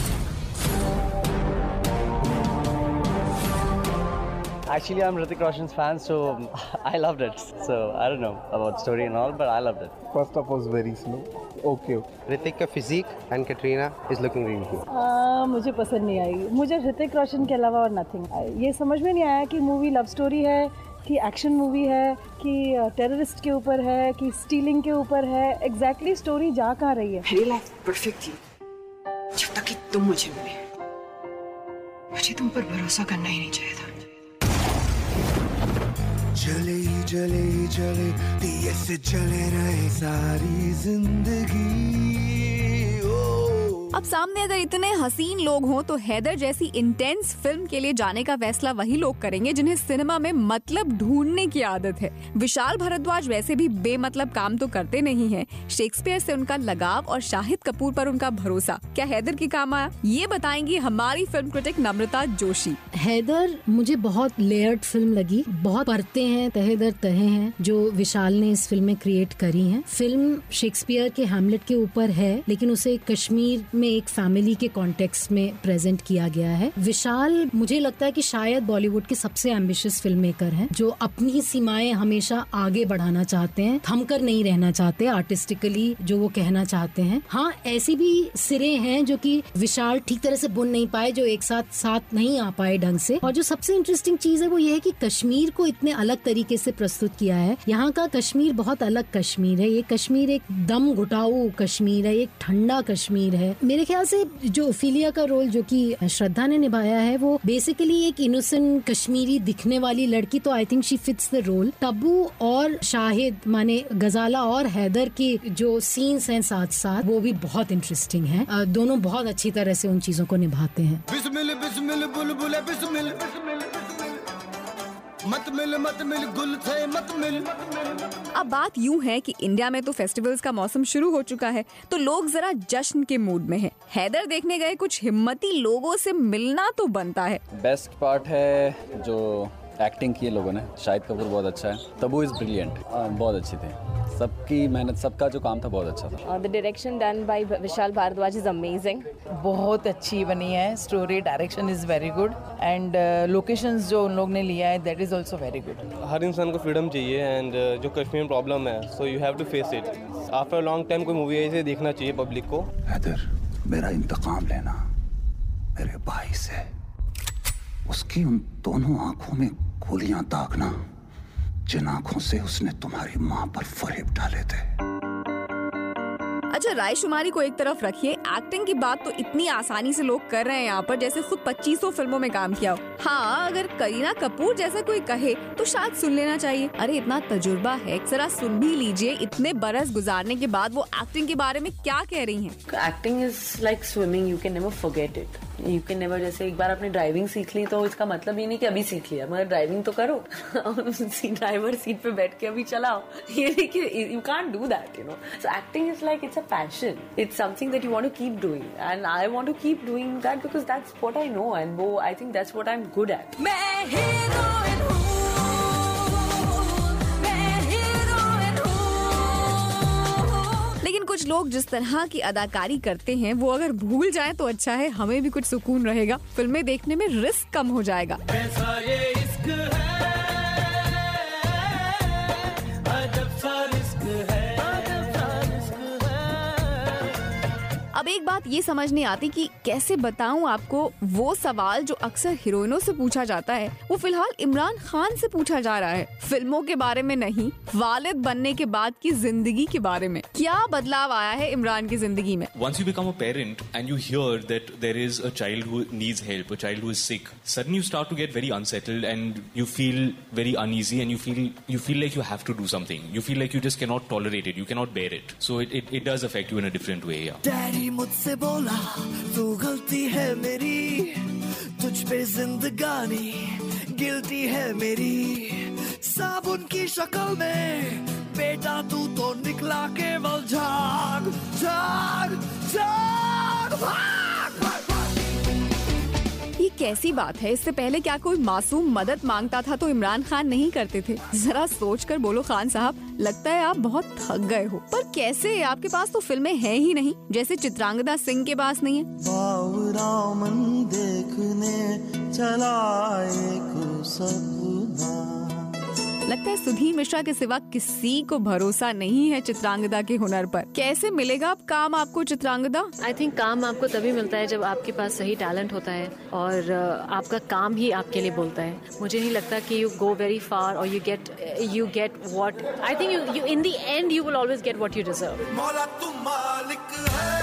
Actually, I'm Hrithik Roshan's fan, so I loved it. So I don't know about story and all, but I loved it. First up was very slow. Okay. Hrithik ka physique and Katrina is looking really good. uh, مجھے پسند نہیں آئی. مجھے hrithik roshan کے علاوہ اور nothing. یہ سمجھ میں نہیں آیا کہ مووی لو اسٹوری ہے کہ ایکشن مووی ہے کہ ٹیررسٹ کے اوپر ہے کہ اسٹیلنگ کے اوپر ہے. ایگزیکٹلی اسٹوری جا کہاں رہی ہے؟ میری لائف پرفیکٹ تھی جب تک کہ تم مجھے ملے. مجھے تم پر بھروسہ کرنا ہی نہیں چاہیے تھا. چلے چلے چلے دیے سے چلے رہے ساری زندگی. اب سامنے اگر اتنے حسین لوگ ہوں تو حیدر جیسی انٹینس فلم کے لیے جانے کا فیصلہ وہی لوگ کریں گے جنہیں سینما میں مطلب ڈھونڈنے کی عادت ہے. وشال بھردواج ویسے بھی بے مطلب کام تو کرتے نہیں ہیں. شیکسپیئر سے ان کا لگاؤ اور شاہد کپور پر ان کا بھروسہ کیا حیدر کے کام آیا؟ یہ بتائیں گی ہماری فلم کرٹک نمرتا جوشی. حیدر مجھے بہت لیئرڈ فلم لگی. بہت پرتیں ہیں، تہے در تہے ہیں جو وشال نے اس فلم میں کریٹ کری ہیں. فلم شیکسپیئر کے ہیملٹ کے اوپر ہے لیکن اسے کشمیر میں ایک فیملی کے کانٹیکسٹ میں پریزنٹ کیا گیا ہے. وشال مجھے لگتا ہے کہ شاید بالی ووڈ کے سب سے ایمبیشس فلم میکر ہیں جو اپنی سیمائیں ہمیشہ آگے بڑھانا چاہتے ہیں، تھم کر نہیں رہنا چاہتے آرٹسٹیکلی جو وہ کہنا چاہتے ہیں. ہاں ایسی بھی سرے ہیں جو کہ وشال ٹھیک طرح سے بن نہیں پائے، جو ایک ساتھ ساتھ نہیں آ پائے ڈھنگ سے. اور جو سب سے انٹرسٹنگ چیز ہے وہ یہ ہے کہ کشمیر کو اتنے الگ طریقے سے پرستت کیا ہے. یہاں کا کشمیر بہت الگ کشمیر ہے. یہ کشمیر ایک دم گھٹاؤ کشمیر ہے، ایک ٹھنڈا کشمیر ہے. میرے خیال سے جو اوفیلیا کا رول جو کہ شردھا نے نبھایا ہے وہ بیسیکلی ایک انوسنٹ کشمیری دکھنے والی لڑکی، تو I think she فٹس the role. ٹبو اور شاہد مانے غزالہ اور حیدر کی جو سینس ہیں ساتھ ساتھ وہ بھی بہت انٹرسٹنگ ہیں. دونوں بہت اچھی طرح سے ان چیزوں کو نبھاتے ہیں. بسمل بسمل بلبل بسمل مت مل مت مل گل تھے مت مل. اب بات یوں ہے کہ انڈیا میں تو فیسٹیولز کا موسم شروع ہو چکا ہے تو لوگ ذرا جشن کے موڈ میں ہیں. حیدر دیکھنے گئے کچھ ہمتی لوگوں سے ملنا تو بنتا ہے. بیسٹ پارٹ ہے جو ایکٹنگ کی ہے لوگوں نے. شاہد کپور بہت اچھا ہے. تبو از بریلینٹ، بہت اچھی تھی. سب کی محنت، سب کا جو کام تھا بہت اچھا تھا. The direction done by Vishal Bhardwaj is amazing. بہت اچھی بنی ہے. Story direction is very good and locations جو ان لوگ نے لیا ہے that is also very good. ہر انسان کو فریڈم چاہیے اینڈ جو کشمیر میں پرابلم ہے so you have to face it. After long time کوئی مووی ایسے دیکھنا چاہیے پبلک کو. حیدر میرا انتقام لینا میرے بھائی سے، اس کی ان دونوں آنکھوں میں گولیاں داغنا جن آنکھوں سے اس نے تمہاری ماں پر فریب ڈالے تھے. اچھا رائے شماری کو ایک طرف رکھیے، ایکٹنگ کی بات تو اتنی آسانی سے لوگ کر رہے ہیں یہاں پر جیسے خود پچیسوں فلموں میں کام کیا ہو. हाँ, अगर करीना कपूर जैसा कोई कहे तो शायद सुन लेना चाहिए। अरे इतना तजुर्बा है, जरा सुन भी लीजिए इतने बरस गुजारने के बाद वो एक्टिंग के बारे में क्या कह रही हैं। Acting is like swimming, you can never forget it, you can never. जैसे एक बार आपने ड्राइविंग सीख ली तो इसका मतलब ये नहीं कि अभी सीख लिया, मगर ड्राइविंग तो करो ड्राइवर सीट पे बैठ के अभी चलाओ, ये नहीं कि you can't do that, you know. So acting is like it's a passion, it's something that you want to keep doing, and I want to keep doing that because that's what I know, and वो I think that's what I am good at. मैं heroine हूँ, मैं heroine हूँ। लेकिन कुछ लोग जिस तरह की अदाकारी करते हैं वो अगर भूल जाए तो अच्छा है, हमें भी कुछ सुकून रहेगा, फिल्में देखने में रिस्क कम हो जाएगा। ऐसा ये इश्क है, अजब सा रिस्क है, अजब सा रिस्क है। अब एक बात ये समझ नहीं आती कि कैसे बताऊं आपको वो सवाल जो अक्सर हीरोइनों से पूछा जाता है, वो फिलहाल इमरान खान से पूछा जा रहा है। फिल्मों के बारे में नहीं, वालिद बनने के बाद की जिंदगी के बारे में। क्या बदलाव आया है इमरान की जिंदगी में? Once you become a parent and you hear that there is a child who needs help, a child who is sick, suddenly you start to get very unsettled and you feel very uneasy and you feel you feel like you have to do something. You feel like you just cannot tolerate it, you cannot bear it. So it it, it does affect you in a different way. Yeah. Daddy मुझसे बोला तू गलती है मेरी, तुझ पे जिंदगानी guilty है मेरी, साबुन की शक्ल में बेटा तू तो निकला केवल झाग झाग झाग भाग, भाग, भाग। ये कैसी बात है? इससे पहले क्या कोई मासूम मदद मांगता था तो इमरान खान नहीं करते थे? जरा सोच कर बोलो खान साहब, लगता है आप बहुत थक गए हो। पर कैसे? आपके पास तो फिल्में हैं ही नहीं, जैसे चित्रांगदा सिंह के पास नहीं है। बावरामन देखने चला एक सपना। लगता है सुधीर मिश्रा के सिवा किसी को भरोसा नहीं है चित्रांगदा के हुनर पर। कैसे मिलेगा अब काम आपको चित्रांगदा? आई थिंक काम आपको तभी मिलता है जब आपके पास सही टैलेंट होता है और आपका काम ही आपके लिए बोलता है। मुझे नहीं लगता कि यू गो वेरी फार और you get you get what I think you you in the end you will always get what you deserve. मौला तू मालिक है,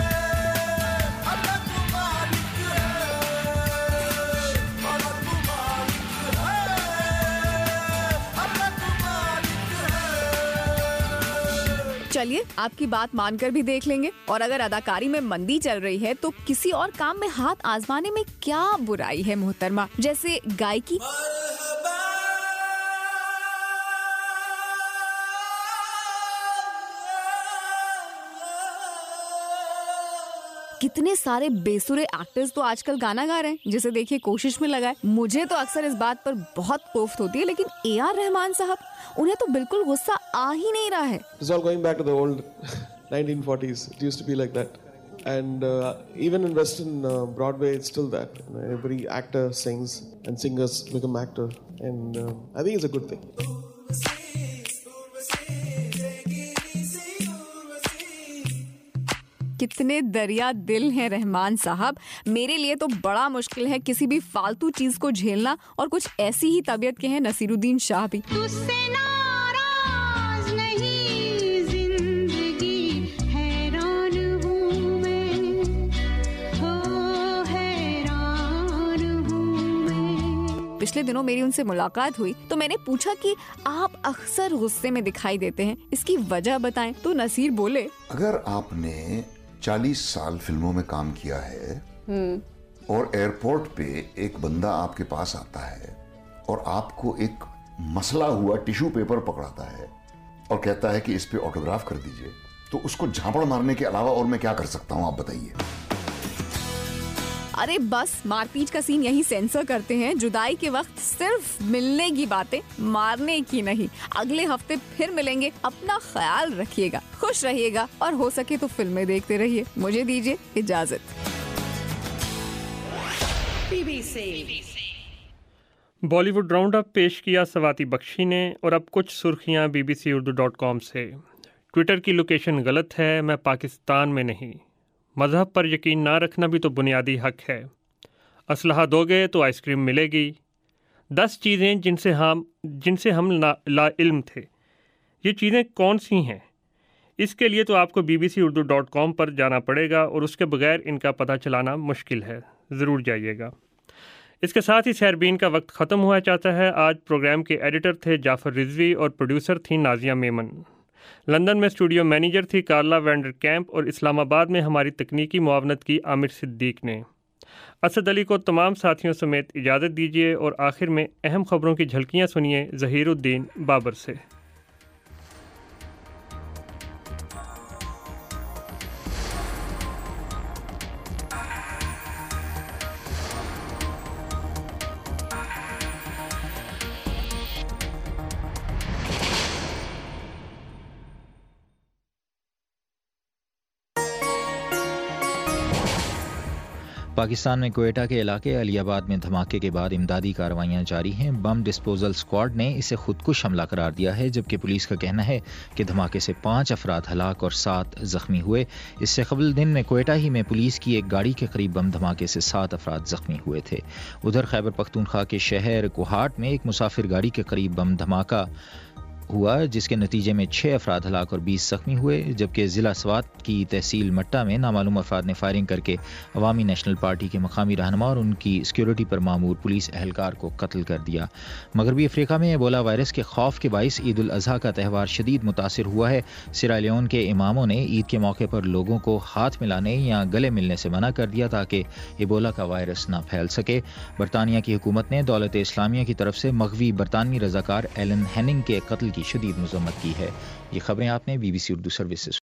चलिए आपकी बात मानकर भी देख लेंगे। और अगर अदाकारी में मंदी चल रही है तो किसी और काम में हाथ आजमाने में क्या बुराई है मोहतरमा, जैसे गायकी। कितने सारे बेसुरे एक्टर्स तो आजकल गाना गा रहे हैं, जिसे देखिए कोशिश में लगाए। मुझे तो अक्सर इस बात पर बहुत कोफ्त होती है, लेकिन ए आर रहमान साहब, उन्हें तो बिल्कुल गुस्सा आ ही नहीं रहा है। It's all going back to the old nineteen forties. It used to be like that. And uh, even in Western uh, Broadway, it's still that. You know, every actor sings and singers become actor. And uh, I think it's a good thing. कितने दरिया दिल हैं रहमान साहब। मेरे लिए तो बड़ा मुश्किल है किसी भी फालतू चीज को झेलना, और कुछ ऐसी ही तबीयत के हैं नसीरुद्दीन शाह भी। पिछले दिनों मेरी उनसे मुलाकात हुई तो मैंने पूछा कि आप अक्सर गुस्से में दिखाई देते हैं, इसकी वजह बताएं। तो नसीर बोले, अगर आपने चालीस साल फिल्मों में काम किया है और एयरपोर्ट पे एक बंदा आपके पास आता है और आपको एक मसला हुआ टिश्यू पेपर पकड़ाता है और कहता है कि इस पे ऑटोग्राफ कर दीजिए, तो उसको झापड़ मारने के अलावा और मैं क्या कर सकता हूँ, आप बताइए। अरे बस, मारपीट का सीन यही सेंसर करते हैं। जुदाई के वक्त सिर्फ मिलने की बातें, मारने की नहीं। अगले हफ्ते फिर मिलेंगे, अपना ख्याल रखिएगा, खुश रहिएगा और हो सके तो फिल्में देखते रहिए। मुझे दीजिए इजाजत। बॉलीवुड राउंड अप पेश किया स्वाति बख्शी ने। और अब कुछ सुर्खियां बीबीसी उर्दू डॉट कॉम से। ट्विटर की लोकेशन गलत है, मैं पाकिस्तान में नहीं। मज़हब पर यकीन ना रखना भी तो बुनियादी हक है। असलहा दोगे तो आइसक्रीम मिलेगी। दस चीज़ें जिनसे हम जिनसे हम ला, ला इल्म थे। ये चीज़ें कौन सी हैं? इसके लिए तो आपको B B C Urdu dot com पर जाना पड़ेगा और उसके बगैर इनका पता चलाना मुश्किल है। ज़रूर जाइएगा। اس کے ساتھ ہی سیربین کا وقت ختم ہوا چاہتا ہے. آج پروگرام کے ایڈیٹر تھے جعفر رضوی اور پروڈیوسر تھیں نازیہ میمن. لندن میں اسٹوڈیو مینیجر تھی کارلا وینڈر کیمپ اور اسلام آباد میں ہماری تکنیکی معاونت کی عامر صدیق نے. اسد علی کو تمام ساتھیوں سمیت اجازت دیجیے اور آخر میں اہم خبروں کی جھلکیاں سنیے ظہیر الدین بابر سے. پاکستان میں کوئٹہ کے علاقے علی آباد میں دھماکے کے بعد امدادی کارروائیاں جاری ہیں. بم ڈسپوزل اسکواڈ نے اسے خودکش حملہ قرار دیا ہے جبکہ پولیس کا کہنا ہے کہ دھماکے سے پانچ افراد ہلاک اور سات زخمی ہوئے. اس سے قبل دن میں کوئٹہ ہی میں پولیس کی ایک گاڑی کے قریب بم دھماکے سے سات افراد زخمی ہوئے تھے. ادھر خیبر پختونخوا کے شہر کوہاٹ میں ایک مسافر گاڑی کے قریب بم دھماکہ ہوا جس کے نتیجے میں چھ افراد ہلاک اور بیس زخمی ہوئے جبکہ ضلع سوات کی تحصیل مٹا میں نامعلوم افراد نے فائرنگ کر کے عوامی نیشنل پارٹی کے مقامی رہنما اور ان کی سیکیورٹی پر مامور پولیس اہلکار کو قتل کر دیا. مغربی افریقہ میں ایبولا وائرس کے خوف کے باعث عید الاضحیٰ کا تہوار شدید متاثر ہوا ہے. سیرا لیون کے اماموں نے عید کے موقع پر لوگوں کو ہاتھ ملانے یا گلے ملنے سے منع کر دیا تاکہ ایبولا کا وائرس نہ پھیل سکے. برطانیہ کی حکومت نے دولت اسلامیہ کی طرف سے مغوی برطانوی رضاکار ایلن ہیننگ کے قتل کی شدید مذمت کی ہے. یہ خبریں آپ نے B B C Urdu service سے